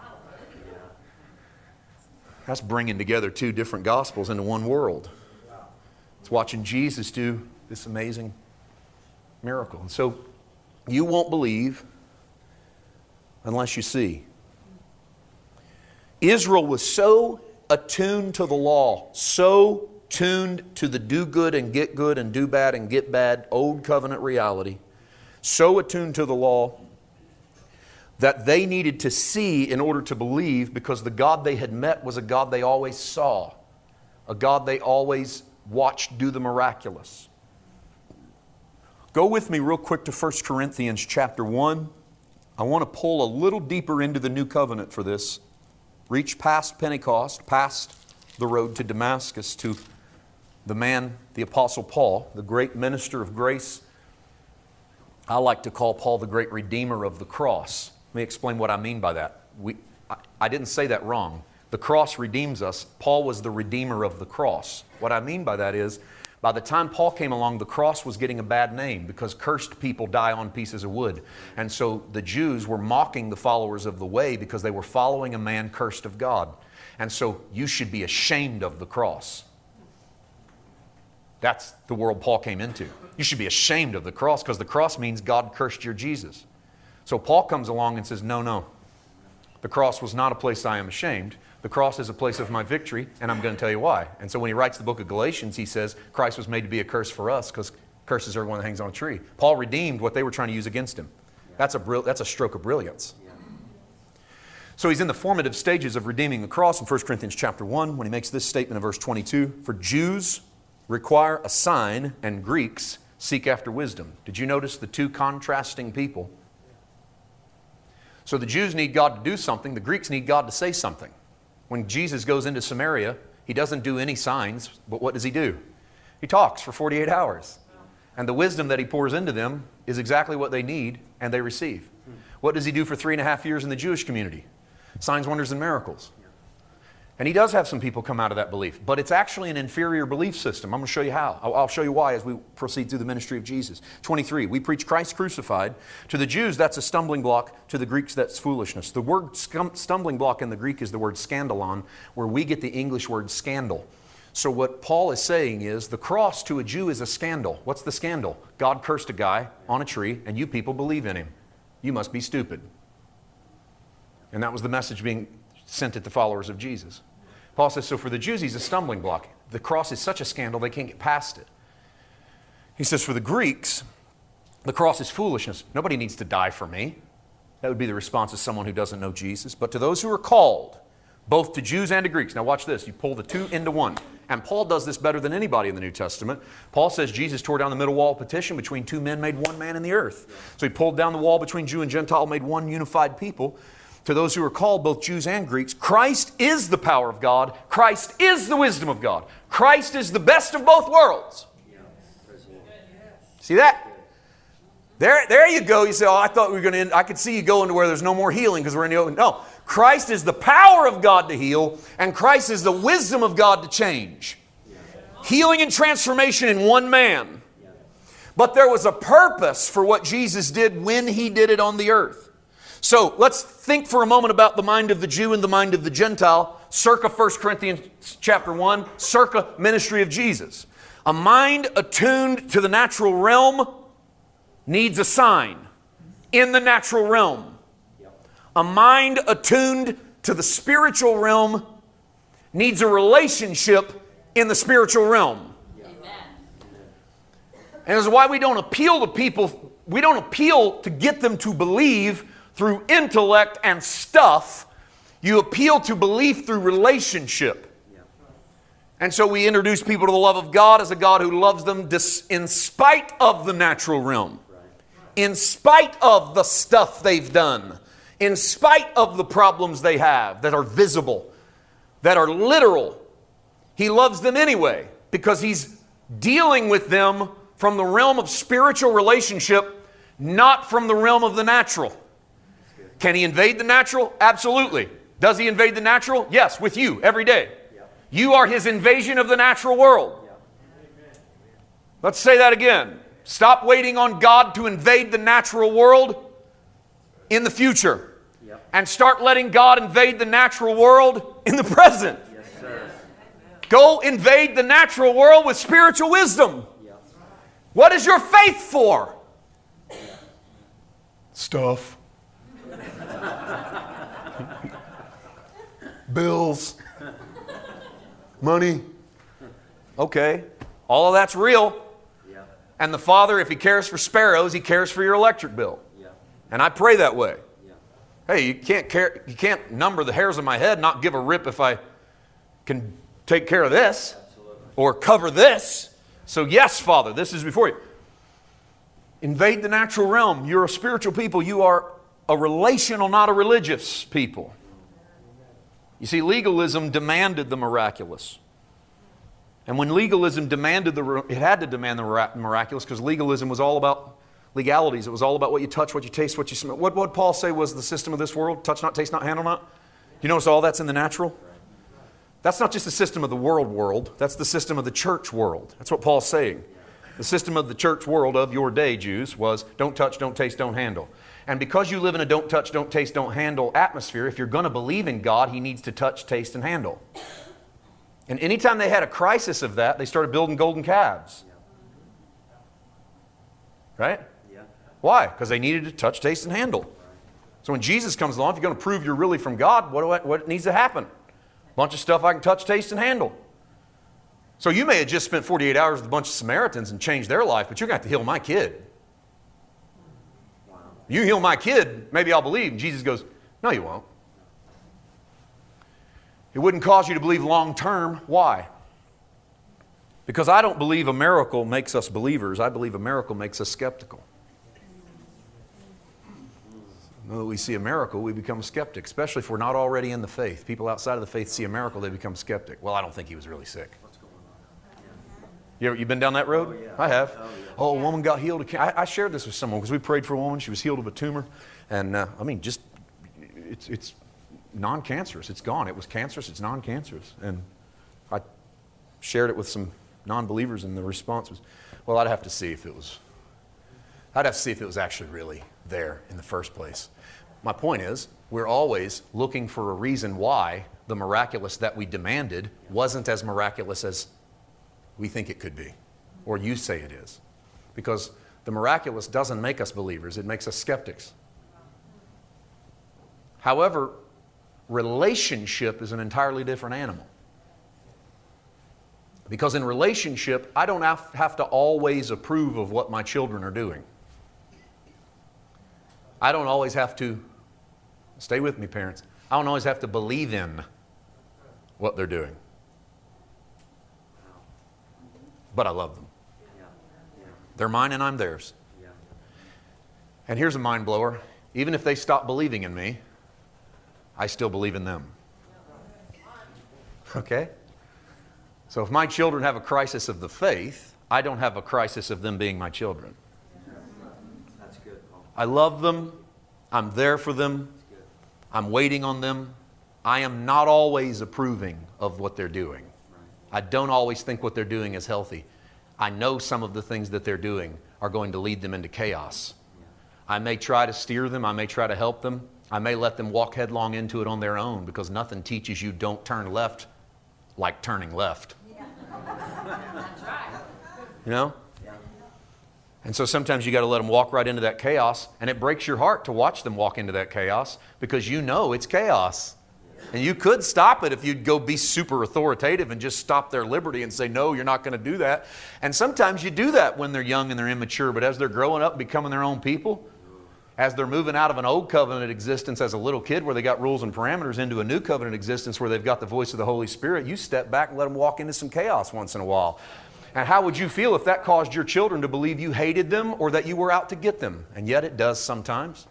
That's bringing together two different gospels into one world. It's watching Jesus do this amazing miracle. And so you won't believe unless you see. Israel was so attuned to the law, so tuned to the do good and do bad and get bad, old covenant reality, so attuned to the law that they needed to see in order to believe, because the God they had met was a God they always saw, a God they always watched do the miraculous. Go with me real quick to 1 Corinthians chapter 1. I want to pull a little deeper into the new covenant for this. Reach past Pentecost, past the road to Damascus, to the man, the Apostle Paul, the great minister of grace. I like to call Paul the great redeemer of the cross. Let me explain what I mean by that. I didn't say that wrong. The cross redeems us. Paul was the redeemer of the cross. What I mean by that is, by the time Paul came along, the cross was getting a bad name because cursed people die on pieces of wood. And so the Jews were mocking the followers of the way because they were following a man cursed of God. And so you should be ashamed of the cross. That's the world Paul came into. You should be ashamed of the cross because the cross means God cursed your Jesus. So Paul comes along and says, no, no. The cross was not a place I am ashamed. The cross is a place of my victory, and I'm going to tell you why. And so when he writes the book of Galatians, he says, Christ was made to be a curse for us because curses everyone that hangs on a tree. Paul redeemed what they were trying to use against him. That's a stroke of brilliance. So he's in the formative stages of redeeming the cross in 1 Corinthians chapter 1 when he makes this statement in verse 22. For Jews require a sign and Greeks seek after wisdom. Did you notice the two contrasting people? So the Jews need God to do something. The Greeks need God to say something. When Jesus goes into Samaria, he doesn't do any signs, but what does he do? He talks for 48 hours. And the wisdom that he pours into them is exactly what they need and they receive. What does he do for 3.5 years in the Jewish community? Signs, wonders, and miracles. And he does have some people come out of that belief, but it's actually an inferior belief system. I'm going to show you how. I'll show you why as we proceed through the ministry of Jesus. 23, we preach Christ crucified. To the Jews, that's a stumbling block. To the Greeks, that's foolishness. The word stumbling block in the Greek is the word scandalon, where we get the English word scandal. So what Paul is saying is the cross to a Jew is a scandal. What's the scandal? God cursed a guy on a tree, and you people believe in him. You must be stupid. And that was the message being sent at the followers of Jesus. Paul says, so for the Jews, he's a stumbling block. The cross is such a scandal, they can't get past it. He says, for the Greeks, the cross is foolishness. Nobody needs to die for me. That would be the response of someone who doesn't know Jesus. But to those who are called, both to Jews and to Greeks. Now watch this. You pull the two into one. And Paul does this better than anybody in the New Testament. Paul says Jesus tore down the middle wall of partition between two men, made one man in the earth. So he pulled down the wall between Jew and Gentile, made one unified people. To those who are called, both Jews and Greeks, Christ is the power of God. Christ is the wisdom of God. Christ is the best of both worlds. See that? There you go. You say, oh, I thought we were going to end. I could see you going to where there's no more healing because we're in the open. No. Christ is the power of God to heal, and Christ is the wisdom of God to change. Healing and transformation in one man. But there was a purpose for what Jesus did when He did it on the earth. So let's think for a moment about the mind of the Jew and the mind of the Gentile, circa 1 Corinthians chapter 1, circa ministry of Jesus. A mind attuned to the natural realm needs a sign in the natural realm. A mind attuned to the spiritual realm needs a relationship in the spiritual realm. And this is why we don't appeal to people. We don't appeal to get them to believe through intellect and stuff. You appeal to belief through relationship. And so we introduce people to the love of God as a God who loves them in spite of the natural realm. In spite of the stuff they've done. In spite of the problems they have that are visible, that are literal. He loves them anyway because He's dealing with them from the realm of spiritual relationship, not from the realm of the natural. Can He invade the natural? Absolutely. Does He invade the natural? Yes, with you every day. You are His invasion of the natural world. Let's say that again. Stop waiting on God to invade the natural world in the future. And start letting God invade the natural world in the present. Go invade the natural world with spiritual wisdom. What is your faith for? Stuff. Bills. Money. Okay. All of that's real. And the Father, if He cares for sparrows, He cares for your electric bill. And I pray that way. Hey, you can't number the hairs of my head, not give a rip if I can take care of this or cover this. So yes, Father, this is before you. Invade the natural realm. You're a spiritual people. You are a relational, not a religious people. You see, legalism demanded the miraculous. And when legalism demanded it had to demand the miraculous because legalism was all about legalities. It was all about what you touch, what you taste, what you smell. What would Paul say was the system of this world? Touch not, taste not, handle not. You notice all that's in the natural? That's not just the system of the world. That's the system of the church world. That's what Paul's saying. The system of the church world of your day, Jews, was don't touch, don't taste, don't handle. And because you live in a don't touch, don't taste, don't handle atmosphere, if you're going to believe in God, He needs to touch, taste, and handle. And anytime they had a crisis of that, they started building golden calves. Right? Why? Because they needed to touch, taste, and handle. So when Jesus comes along, if you're going to prove you're really from God, what needs to happen? A bunch of stuff I can touch, taste, and handle. So you may have just spent 48 hours with a bunch of Samaritans and changed their life, but you're going to have to heal my kid. You heal my kid, maybe I'll believe. And Jesus goes, no, you won't. It wouldn't cause you to believe long term. Why? Because I don't believe a miracle makes us believers. I believe a miracle makes us skeptical. When we see a miracle, we become skeptic, especially if we're not already in the faith. People outside of the faith see a miracle, they become skeptic. Well, I don't think he was really sick. You been down that road? Oh, yeah. I have. Oh, yeah. Oh, a woman got healed of cancer. I shared this with someone because we prayed for a woman. She was healed of a tumor. And it's non-cancerous. It's gone. It was cancerous. It's non-cancerous. And I shared it with some non-believers, and the response was, well, I'd have to see if it was actually really there in the first place. My point is, we're always looking for a reason why the miraculous that we demanded wasn't as miraculous as we think it could be, or you say it is. Because the miraculous doesn't make us believers, it makes us skeptics. However, relationship is an entirely different animal. Because in relationship, I don't have to always approve of what my children are doing. I don't always have to, stay with me parents, I don't always have to believe in what they're doing. But I love them. They're mine and I'm theirs. And here's a mind blower. Even if they stop believing in me, I still believe in them. Okay? So if my children have a crisis of the faith, I don't have a crisis of them being my children. That's good, Paul. I love them. I'm there for them. I'm waiting on them. I am not always approving of what they're doing. I don't always think what they're doing is healthy. I know some of the things that they're doing are going to lead them into chaos. I may try to steer them. I may try to help them. I may let them walk headlong into it on their own, because nothing teaches you don't turn left like turning left. That's right. You know? And so sometimes you got to let them walk right into that chaos, and it breaks your heart to watch them walk into that chaos because you know it's chaos. And you could stop it if you'd go be super authoritative and just stop their liberty and say, no, you're not going to do that. And sometimes you do that when they're young and they're immature, but as they're growing up and becoming their own people, as they're moving out of an old covenant existence as a little kid where they got rules and parameters into a new covenant existence where they've got the voice of the Holy Spirit, you step back and let them walk into some chaos once in a while. And how would you feel if that caused your children to believe you hated them or that you were out to get them? And yet it does sometimes.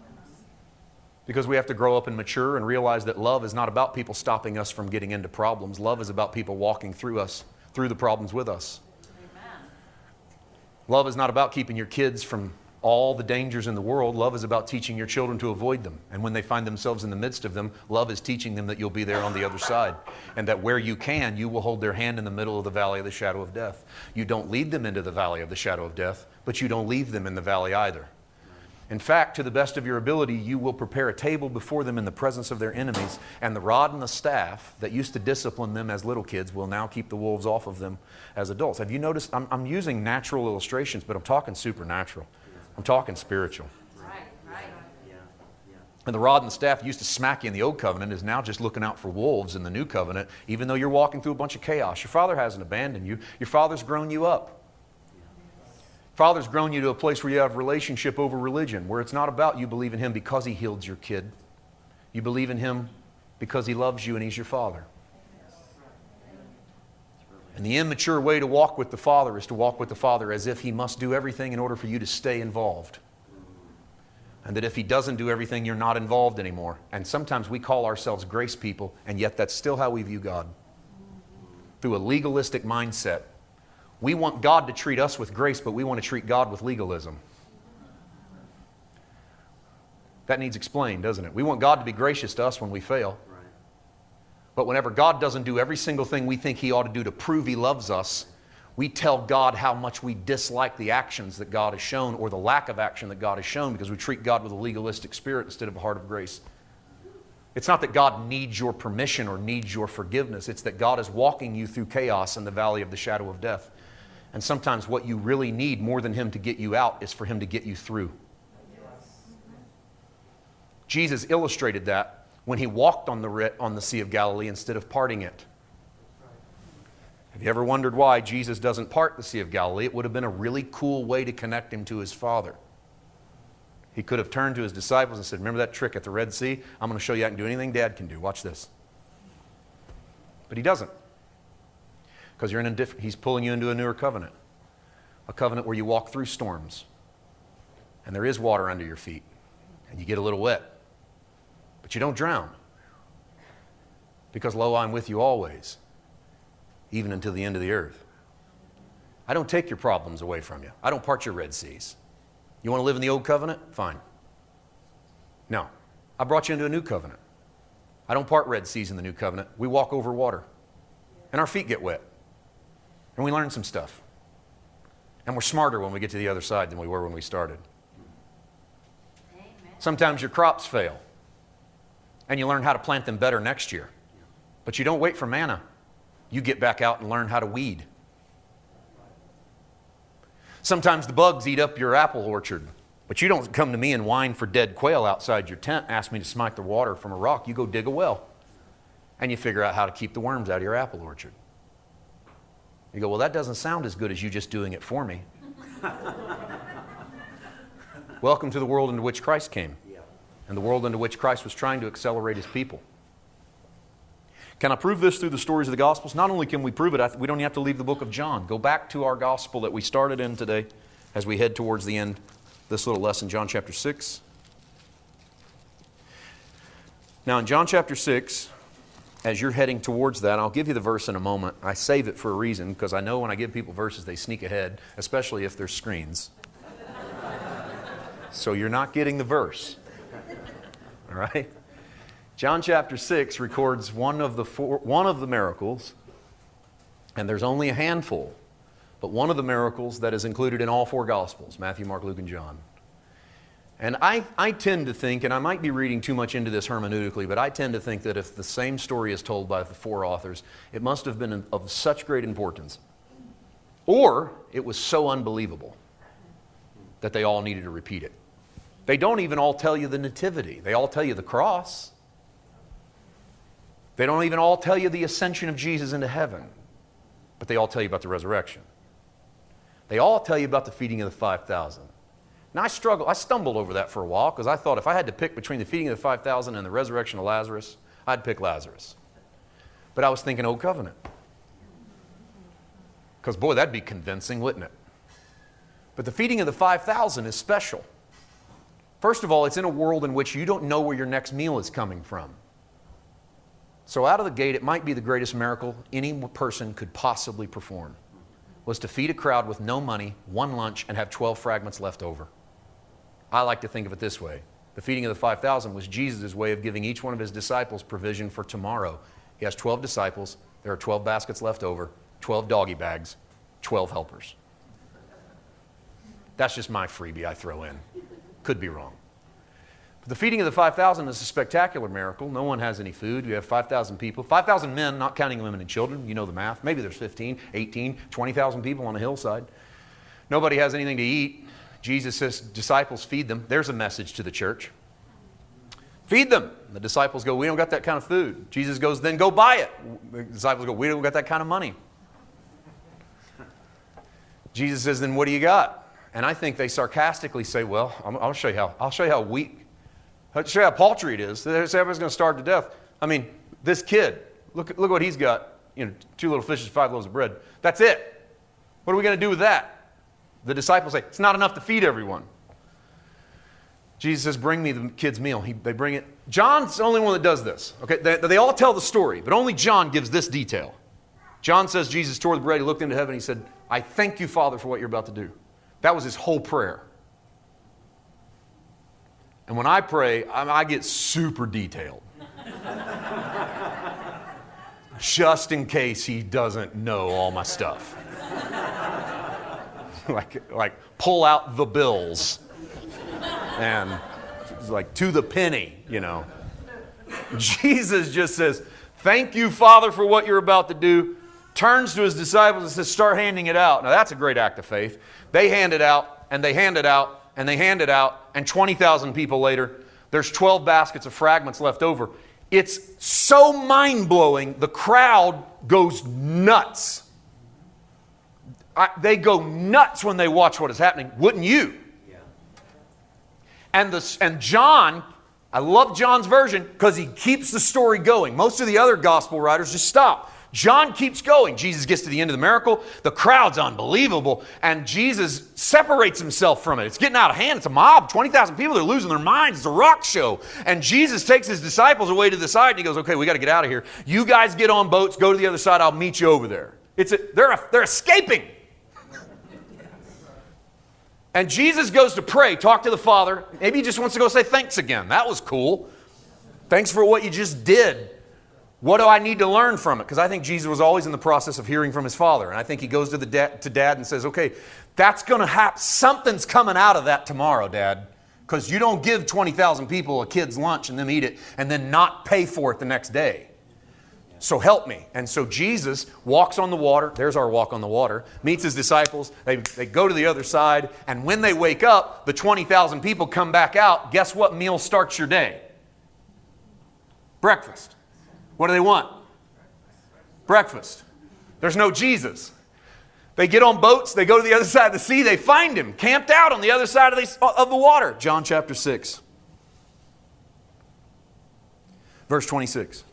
Because we have to grow up and mature and realize that love is not about people stopping us from getting into problems. Love is about people walking through the problems with us. Amen. Love is not about keeping your kids from all the dangers in the world. Love is about teaching your children to avoid them. And when they find themselves in the midst of them, love is teaching them that you'll be there on the other side. And that where you can, you will hold their hand in the middle of the valley of the shadow of death. You don't lead them into the valley of the shadow of death, but you don't leave them in the valley either. In fact, to the best of your ability, you will prepare a table before them in the presence of their enemies, and the rod and the staff that used to discipline them as little kids will now keep the wolves off of them as adults. Have you noticed? I'm using natural illustrations, but I'm talking supernatural. I'm talking spiritual. Right. And the rod and the staff used to smack you in the old covenant is now just looking out for wolves in the new covenant, even though you're walking through a bunch of chaos. Your father hasn't abandoned you. Your father's grown you up. Father's grown you to a place where you have relationship over religion, where it's not about you believe in Him because He healed your kid. You believe in Him because He loves you and He's your Father. And the immature way to walk with the Father is to walk with the Father as if He must do everything in order for you to stay involved. And that if He doesn't do everything, you're not involved anymore. And sometimes we call ourselves grace people, and yet that's still how we view God. Through a legalistic mindset. We want God to treat us with grace, but we want to treat God with legalism. That needs explained, doesn't it? We want God to be gracious to us when we fail. But whenever God doesn't do every single thing we think He ought to do to prove He loves us, we tell God how much we dislike the actions that God has shown or the lack of action that God has shown because we treat God with a legalistic spirit instead of a heart of grace. It's not that God needs your permission or needs your forgiveness. It's that God is walking you through chaos in the valley of the shadow of death. And sometimes what you really need more than Him to get you out is for Him to get you through. Jesus illustrated that when he walked on the Sea of Galilee instead of parting it. Have you ever wondered why Jesus doesn't part the Sea of Galilee? It would have been a really cool way to connect him to his Father. He could have turned to his disciples and said, remember that trick at the Red Sea? I'm going to show you I can do anything Dad can do. Watch this. But he doesn't. Because he's pulling you into a newer covenant. A covenant where you walk through storms. And there is water under your feet. And you get a little wet. But you don't drown. Because lo, I'm with you always. Even until the end of the earth. I don't take your problems away from you. I don't part your Red Seas. You want to live in the old covenant? Fine. No. I brought you into a new covenant. I don't part Red Seas in the new covenant. We walk over water. And our feet get wet. And we learn some stuff. And we're smarter when we get to the other side than we were when we started. Amen. Sometimes your crops fail. And you learn how to plant them better next year. But you don't wait for manna. You get back out and learn how to weed. Sometimes the bugs eat up your apple orchard. But you don't come to me and whine for dead quail outside your tent, ask me to smite the water from a rock. You go dig a well. And you figure out how to keep the worms out of your apple orchard. You go, well, that doesn't sound as good as you just doing it for me. Welcome to the world into which Christ came. And the world into which Christ was trying to accelerate his people. Can I prove this through the stories of the Gospels? Not only can we prove it, we don't have to leave the book of John. Go back to our Gospel that we started in today as we head towards the end of this little lesson, John chapter 6. Now in John chapter 6, as you're heading towards that, I'll give you the verse in a moment. I save it for a reason because I know when I give people verses, they sneak ahead, especially if there's screens. So you're not getting the verse. All right? John chapter 6 records one of the miracles, and there's only a handful, but one of the miracles that is included in all four Gospels, Matthew, Mark, Luke, and John. And I tend to think, and I might be reading too much into this hermeneutically, but I tend to think that if the same story is told by the four authors, it must have been of such great importance. Or it was so unbelievable that they all needed to repeat it. They don't even all tell you the nativity. They all tell you the cross. They don't even all tell you the ascension of Jesus into heaven. But they all tell you about the resurrection. They all tell you about the feeding of the 5,000. Now, I stumbled over that for a while because I thought if I had to pick between the feeding of the 5,000 and the resurrection of Lazarus, I'd pick Lazarus. But I was thinking Old Covenant. Because, boy, that'd be convincing, wouldn't it? But the feeding of the 5,000 is special. First of all, it's in a world in which you don't know where your next meal is coming from. So out of the gate, it might be the greatest miracle any person could possibly perform, was to feed a crowd with no money, one lunch, and have 12 fragments left over. I like to think of it this way. The feeding of the 5,000 was Jesus' way of giving each one of his disciples provision for tomorrow. He has 12 disciples. There are 12 baskets left over, 12 doggy bags, 12 helpers. That's just my freebie I throw in. Could be wrong. But the feeding of the 5,000 is a spectacular miracle. No one has any food. You have 5,000 people. 5,000 men, not counting women and children. You know the math. Maybe there's 15, 18, 20,000 people on a hillside. Nobody has anything to eat. Jesus says, disciples, feed them. There's a message to the church. Feed them. The disciples go, we don't got that kind of food. Jesus goes, then go buy it. The disciples go, we don't got that kind of money. Jesus says, then what do you got? And I think they sarcastically say, well, I'll show you how weak, I'll show you how paltry it is. Everyone's going to starve to death. I mean, this kid, look what he's got. 2 little fishes, 5 loaves of bread. That's it. What are we going to do with that? The disciples say, it's not enough to feed everyone. Jesus says, bring me the kid's meal. They bring it. John's the only one that does this. Okay, they all tell the story, but only John gives this detail. John says Jesus tore the bread, he looked into heaven, he said, I thank you, Father, for what you're about to do. That was his whole prayer. And when I pray, I get super detailed. Just in case he doesn't know all my stuff. like pull out the bills. And like to the penny, Jesus just says, thank you, Father, for what you're about to do. Turns to his disciples and says, start handing it out. Now that's a great act of faith. They hand it out, and they hand it out, and they hand it out, and 20,000 people later, There's 12 baskets of fragments left over. It's so mind-blowing, the crowd goes nuts. They go nuts when they watch what is happening. Wouldn't you? Yeah. And John, I love John's version because he keeps the story going. Most of the other gospel writers just stop. John keeps going. Jesus gets to the end of the miracle. The crowd's unbelievable. And Jesus separates himself from it. It's getting out of hand. It's a mob. 20,000 people. They're losing their minds. It's a rock show. And Jesus takes his disciples away to the side and he goes, okay, we got to get out of here. You guys get on boats. Go to the other side. I'll meet you over there. They're escaping. And Jesus goes to pray, talk to the Father. Maybe he just wants to go say thanks again. That was cool. Thanks for what you just did. What do I need to learn from it? Because I think Jesus was always in the process of hearing from his Father. And I think he goes to Dad and says, okay, that's going to happen. Something's coming out of that tomorrow, Dad. Because you don't give 20,000 people a kid's lunch and them eat it and then not pay for it the next day. So help me. And so Jesus walks on the water. There's our walk on the water. Meets his disciples. They go to the other side. And when they wake up, the 20,000 people come back out. Guess what meal starts your day? Breakfast. What do they want? Breakfast. There's no Jesus. They get on boats. They go to the other side of the sea. They find him camped out on the other side of the water. John chapter 6. Verse 26.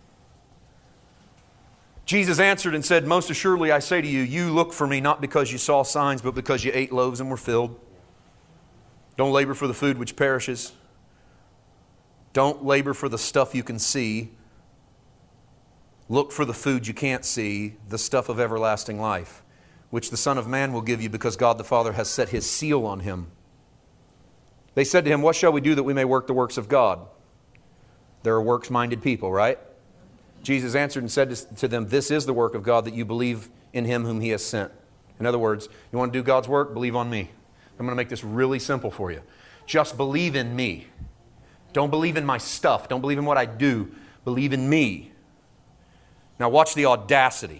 Jesus answered and said, most assuredly I say to you, you look for me not because you saw signs, but because you ate loaves and were filled. Don't labor for the food which perishes. Don't labor for the stuff you can see. Look for the food you can't see, the stuff of everlasting life, which the Son of Man will give you because God the Father has set his seal on him. They said to him, what shall we do that we may work the works of God? There are works-minded people, right? Jesus answered and said to them, this is the work of God, that you believe in him whom he has sent. In other words, you want to do God's work? Believe on me. I'm going to make this really simple for you. Just believe in me. Don't believe in my stuff. Don't believe in what I do. Believe in me. Now watch the audacity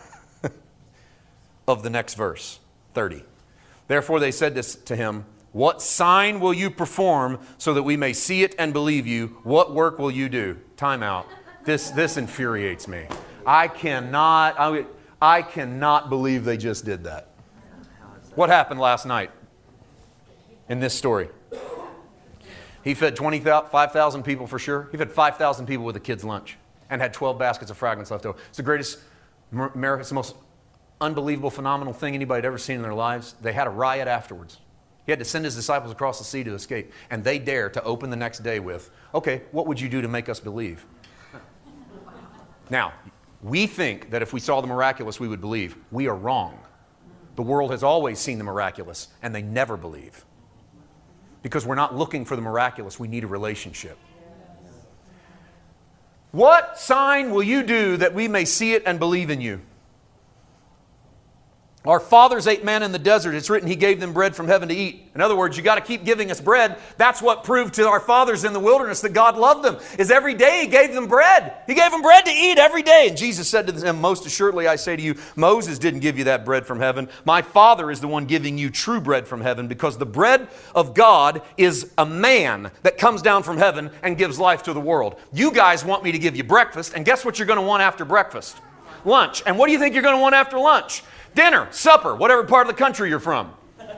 of the next verse, 30. Therefore they said this to him, what sign will you perform so that we may see it and believe you? What work will you do? Time out. This infuriates me. I cannot believe they just did that. What happened last night in this story? He fed 5,000 people for sure. He fed 5,000 people with a kid's lunch and had 12 baskets of fragments left over. It's the greatest, it's the most unbelievable, phenomenal thing anybody had ever seen in their lives. They had a riot afterwards. He had to send his disciples across the sea to escape. And they dare to open the next day with, okay, what would you do to make us believe? Now, we think that if we saw the miraculous, we would believe. We are wrong. The world has always seen the miraculous, and they never believe. Because we're not looking for the miraculous, we need a relationship. What sign will you do that we may see it and believe in you? Our fathers ate manna in the desert. It's written he gave them bread from heaven to eat. In other words, you got to keep giving us bread. That's what proved to our fathers in the wilderness that God loved them, is every day he gave them bread. He gave them bread to eat every day. And Jesus said to them, most assuredly I say to you, Moses didn't give you that bread from heaven. My Father is the one giving you true bread from heaven, because the bread of God is a man that comes down from heaven and gives life to the world. You guys want me to give you breakfast, and guess what you're going to want after breakfast? Lunch. And what do you think you're going to want after lunch? Dinner, supper, whatever part of the country you're from.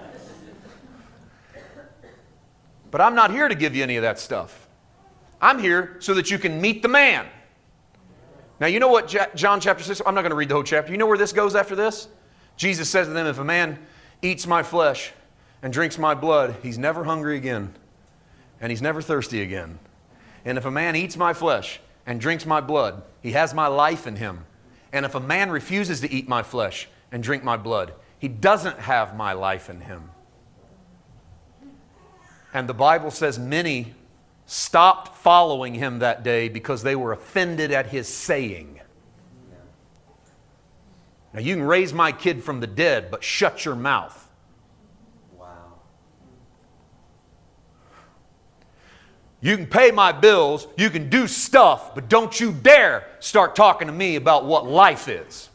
But I'm not here to give you any of that stuff. I'm here so that you can meet the man. Now, you know what John chapter 6, I'm not going to read the whole chapter. You know where this goes after this? Jesus says to them, if a man eats my flesh and drinks my blood, he's never hungry again, and he's never thirsty again. And if a man eats my flesh and drinks my blood, he has my life in him. And if a man refuses to eat my flesh and drink my blood, he doesn't have my life in him. And the Bible says many stopped following him that day because they were offended at his saying. Now, you can raise my kid from the dead, but shut your mouth. Wow. You can pay my bills, you can do stuff, but don't you dare start talking to me about what life is.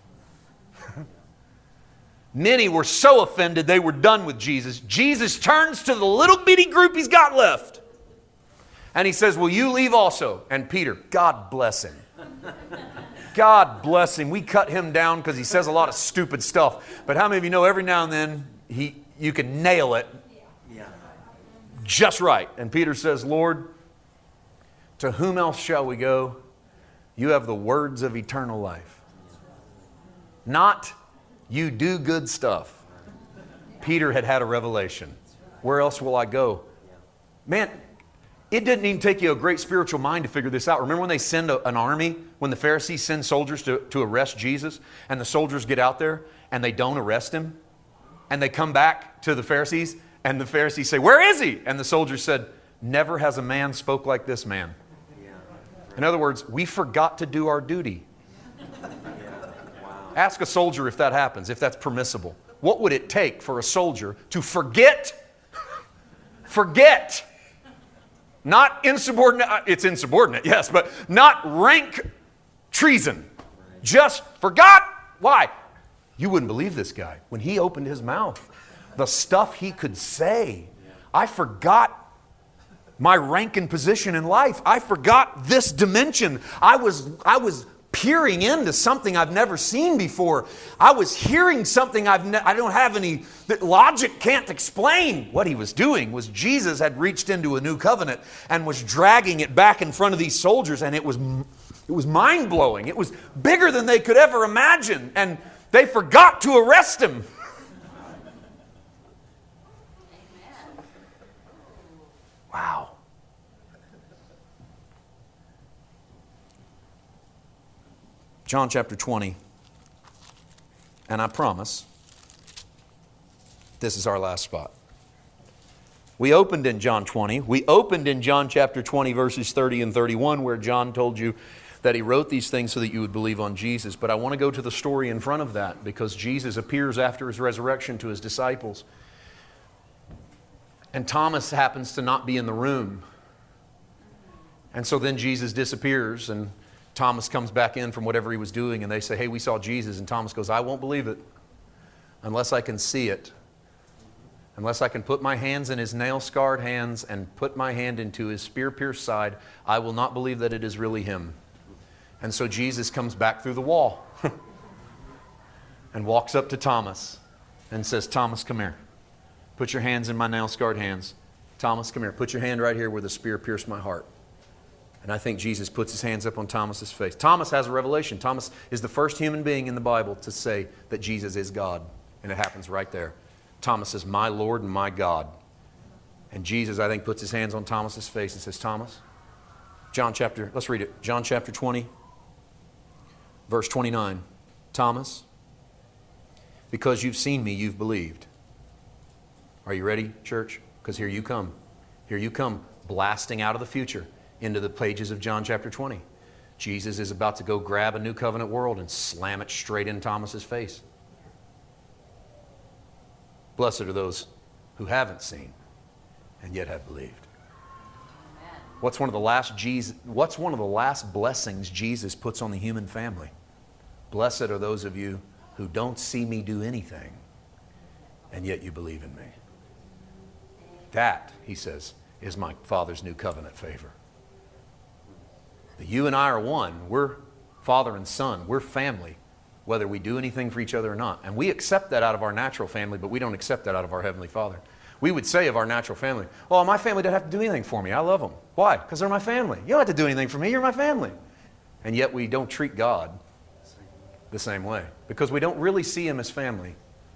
Many were so offended they were done with Jesus. Jesus turns to the little bitty group he's got left. And he says, will you leave also? And Peter, God bless him. God bless him. We cut him down because he says a lot of stupid stuff. But how many of you know every now and then you can nail it just right? And Peter says, Lord, to whom else shall we go? You have the words of eternal life. Not you do good stuff. Peter had a revelation. Where else will I go? Man, it didn't even take you a great spiritual mind to figure this out. Remember when they send an army, when the Pharisees send soldiers to arrest Jesus, and the soldiers get out there and they don't arrest him? And they come back to the Pharisees, and the Pharisees say, where is he? And the soldiers said, never has a man spoke like this man. In other words, we forgot to do our duty. Ask a soldier if that happens, if that's permissible. What would it take for a soldier to forget, not insubordinate, it's insubordinate, yes, but not rank treason. Just forgot. Why? You wouldn't believe this guy. When he opened his mouth, the stuff he could say. I forgot my rank and position in life. I forgot this dimension. I was peering into something I've never seen before. I was hearing something I don't have any, that logic can't explain. What he was doing was Jesus had reached into a new covenant and was dragging it back in front of these soldiers, and it was mind-blowing. It was bigger than they could ever imagine, and they forgot to arrest him. Wow. John chapter 20. And I promise, this is our last spot. We opened in John 20. We opened in John chapter 20, verses 30 and 31, where John told you that he wrote these things so that you would believe on Jesus. But I want to go to the story in front of that, because Jesus appears after his resurrection to his disciples. And Thomas happens to not be in the room. And so then Jesus disappears, and Thomas comes back in from whatever he was doing, and they say, hey, we saw Jesus. And Thomas goes, I won't believe it unless I can see it. Unless I can put my hands in his nail-scarred hands and put my hand into his spear-pierced side, I will not believe that it is really him. And so Jesus comes back through the wall and walks up to Thomas and says, Thomas, come here. Put your hands in my nail-scarred hands. Thomas, come here. Put your hand right here where the spear pierced my heart. And I think Jesus puts his hands up on Thomas's face. Thomas has a revelation. Thomas is the first human being in the Bible to say that Jesus is God. And it happens right there. Thomas says, my Lord and my God. And Jesus, I think, puts his hands on Thomas's face and says, Thomas, let's read it. John chapter 20, verse 29. Thomas, because you've seen me, you've believed. Are you ready, church? Because here you come. Here you come, blasting out of the future into the pages of John chapter 20. Jesus is about to go grab a new covenant world and slam it straight in Thomas's face. Blessed are those who haven't seen and yet have believed. What's one of the last blessings Jesus puts on the human family? Blessed are those of you who don't see me do anything and yet you believe in me. That, he says, is my Father's new covenant favor. That you and I are one. We're father and son. We're family, whether we do anything for each other or not. And we accept that out of our natural family, but we don't accept that out of our Heavenly Father. We would say of our natural family, well, my family doesn't have to do anything for me. I love them. Why? Because they're my family. You don't have to do anything for me. You're my family. And yet we don't treat God the same way, because we don't really see Him as family.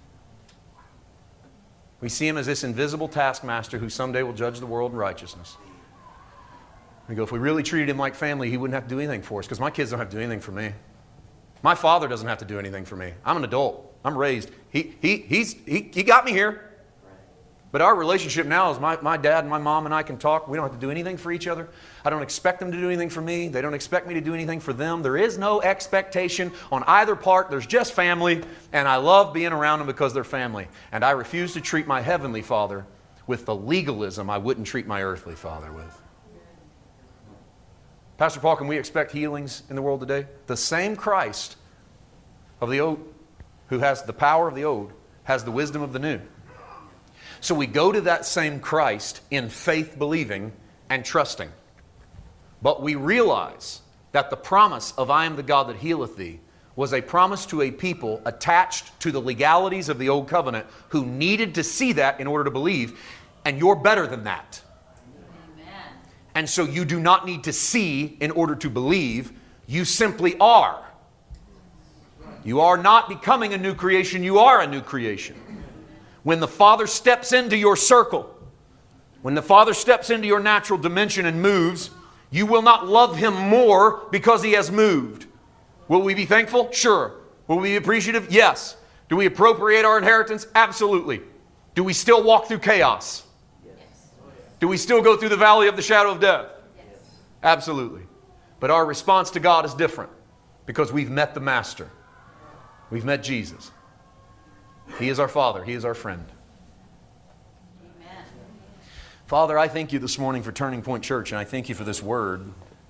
We see Him as this invisible taskmaster who someday will judge the world in righteousness. We go, if we really treated Him like family, He wouldn't have to do anything for us, because my kids don't have to do anything for me. My father doesn't have to do anything for me. I'm an adult. I'm raised. He got me here. But our relationship now is my dad and my mom and I can talk. We don't have to do anything for each other. I don't expect them to do anything for me. They don't expect me to do anything for them. There is no expectation on either part. There's just family, and I love being around them because they're family. And I refuse to treat my heavenly Father with the legalism I wouldn't treat my earthly father with. Pastor Paul, can we expect healings in the world today? The same Christ of the old, who has the power of the old, has the wisdom of the new. So we go to that same Christ in faith believing and trusting. But we realize that the promise of I am the God that healeth thee was a promise to a people attached to the legalities of the old covenant who needed to see that in order to believe. And you're better than that. Amen. And so you do not need to see in order to believe. You simply are. You are not becoming a new creation. You are a new creation. When the Father steps into your circle, when the Father steps into your natural dimension and moves, you will not love Him more because He has moved. Will we be thankful? Sure. Will we be appreciative? Yes. Do we appropriate our inheritance? Absolutely. Do we still walk through chaos? Yes. Do we still go through the valley of the shadow of death? Yes. Absolutely. But our response to God is different because we've met the Master. We've met Jesus. He is our Father. He is our friend. Amen. Father, I thank you this morning for Turning Point Church, and I thank you for this word.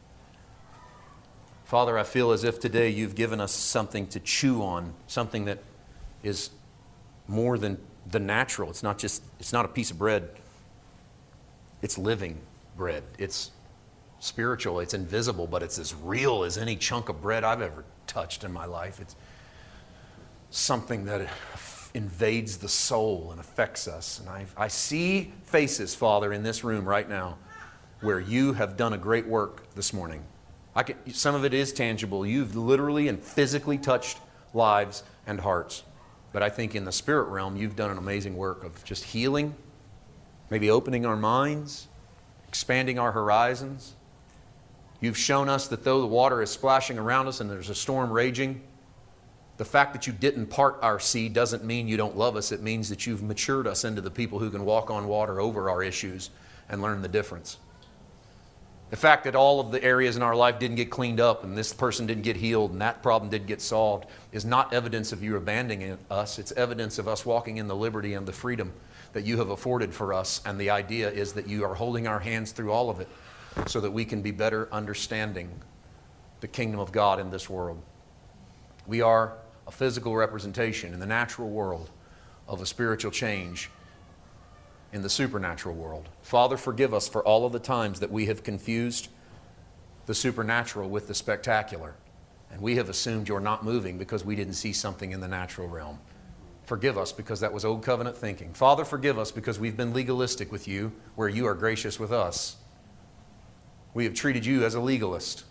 Father, I feel as if today you've given us something to chew on, something that is more than the natural. It's not a piece of bread. It's living bread. It's spiritual. It's invisible, but it's as real as any chunk of bread I've ever touched in my life. It's something that invades the soul and affects us. And I see faces, Father, in this room right now where you have done a great work this morning. Some of it is tangible. You've literally and physically touched lives and hearts. But I think in the spirit realm, you've done an amazing work of just healing, maybe opening our minds, expanding our horizons. You've shown us that though the water is splashing around us and there's a storm raging, the fact that you didn't part our sea doesn't mean you don't love us. It means that you've matured us into the people who can walk on water over our issues and learn the difference. The fact that all of the areas in our life didn't get cleaned up and this person didn't get healed and that problem didn't get solved is not evidence of you abandoning us. It's evidence of us walking in the liberty and the freedom that you have afforded for us. And the idea is that you are holding our hands through all of it so that we can be better understanding the kingdom of God in this world. We are a physical representation in the natural world of a spiritual change in the supernatural world. Father, forgive us for all of the times that we have confused the supernatural with the spectacular. And we have assumed you're not moving because we didn't see something in the natural realm. Forgive us because that was old covenant thinking. Father, forgive us because we've been legalistic with you where you are gracious with us. We have treated you as a legalist,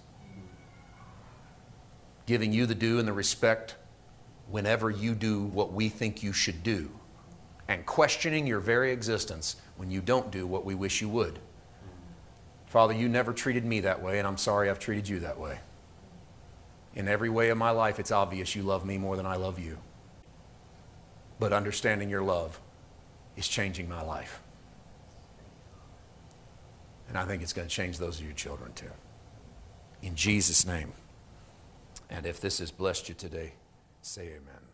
giving you the due and the respect whenever you do what we think you should do, and questioning your very existence when you don't do what we wish you would. Father, you never treated me that way, and I'm sorry I've treated you that way. In every way of my life, it's obvious you love me more than I love you. But understanding your love is changing my life. And I think it's going to change those of your children too. In Jesus' name. And if this has blessed you today, say amen.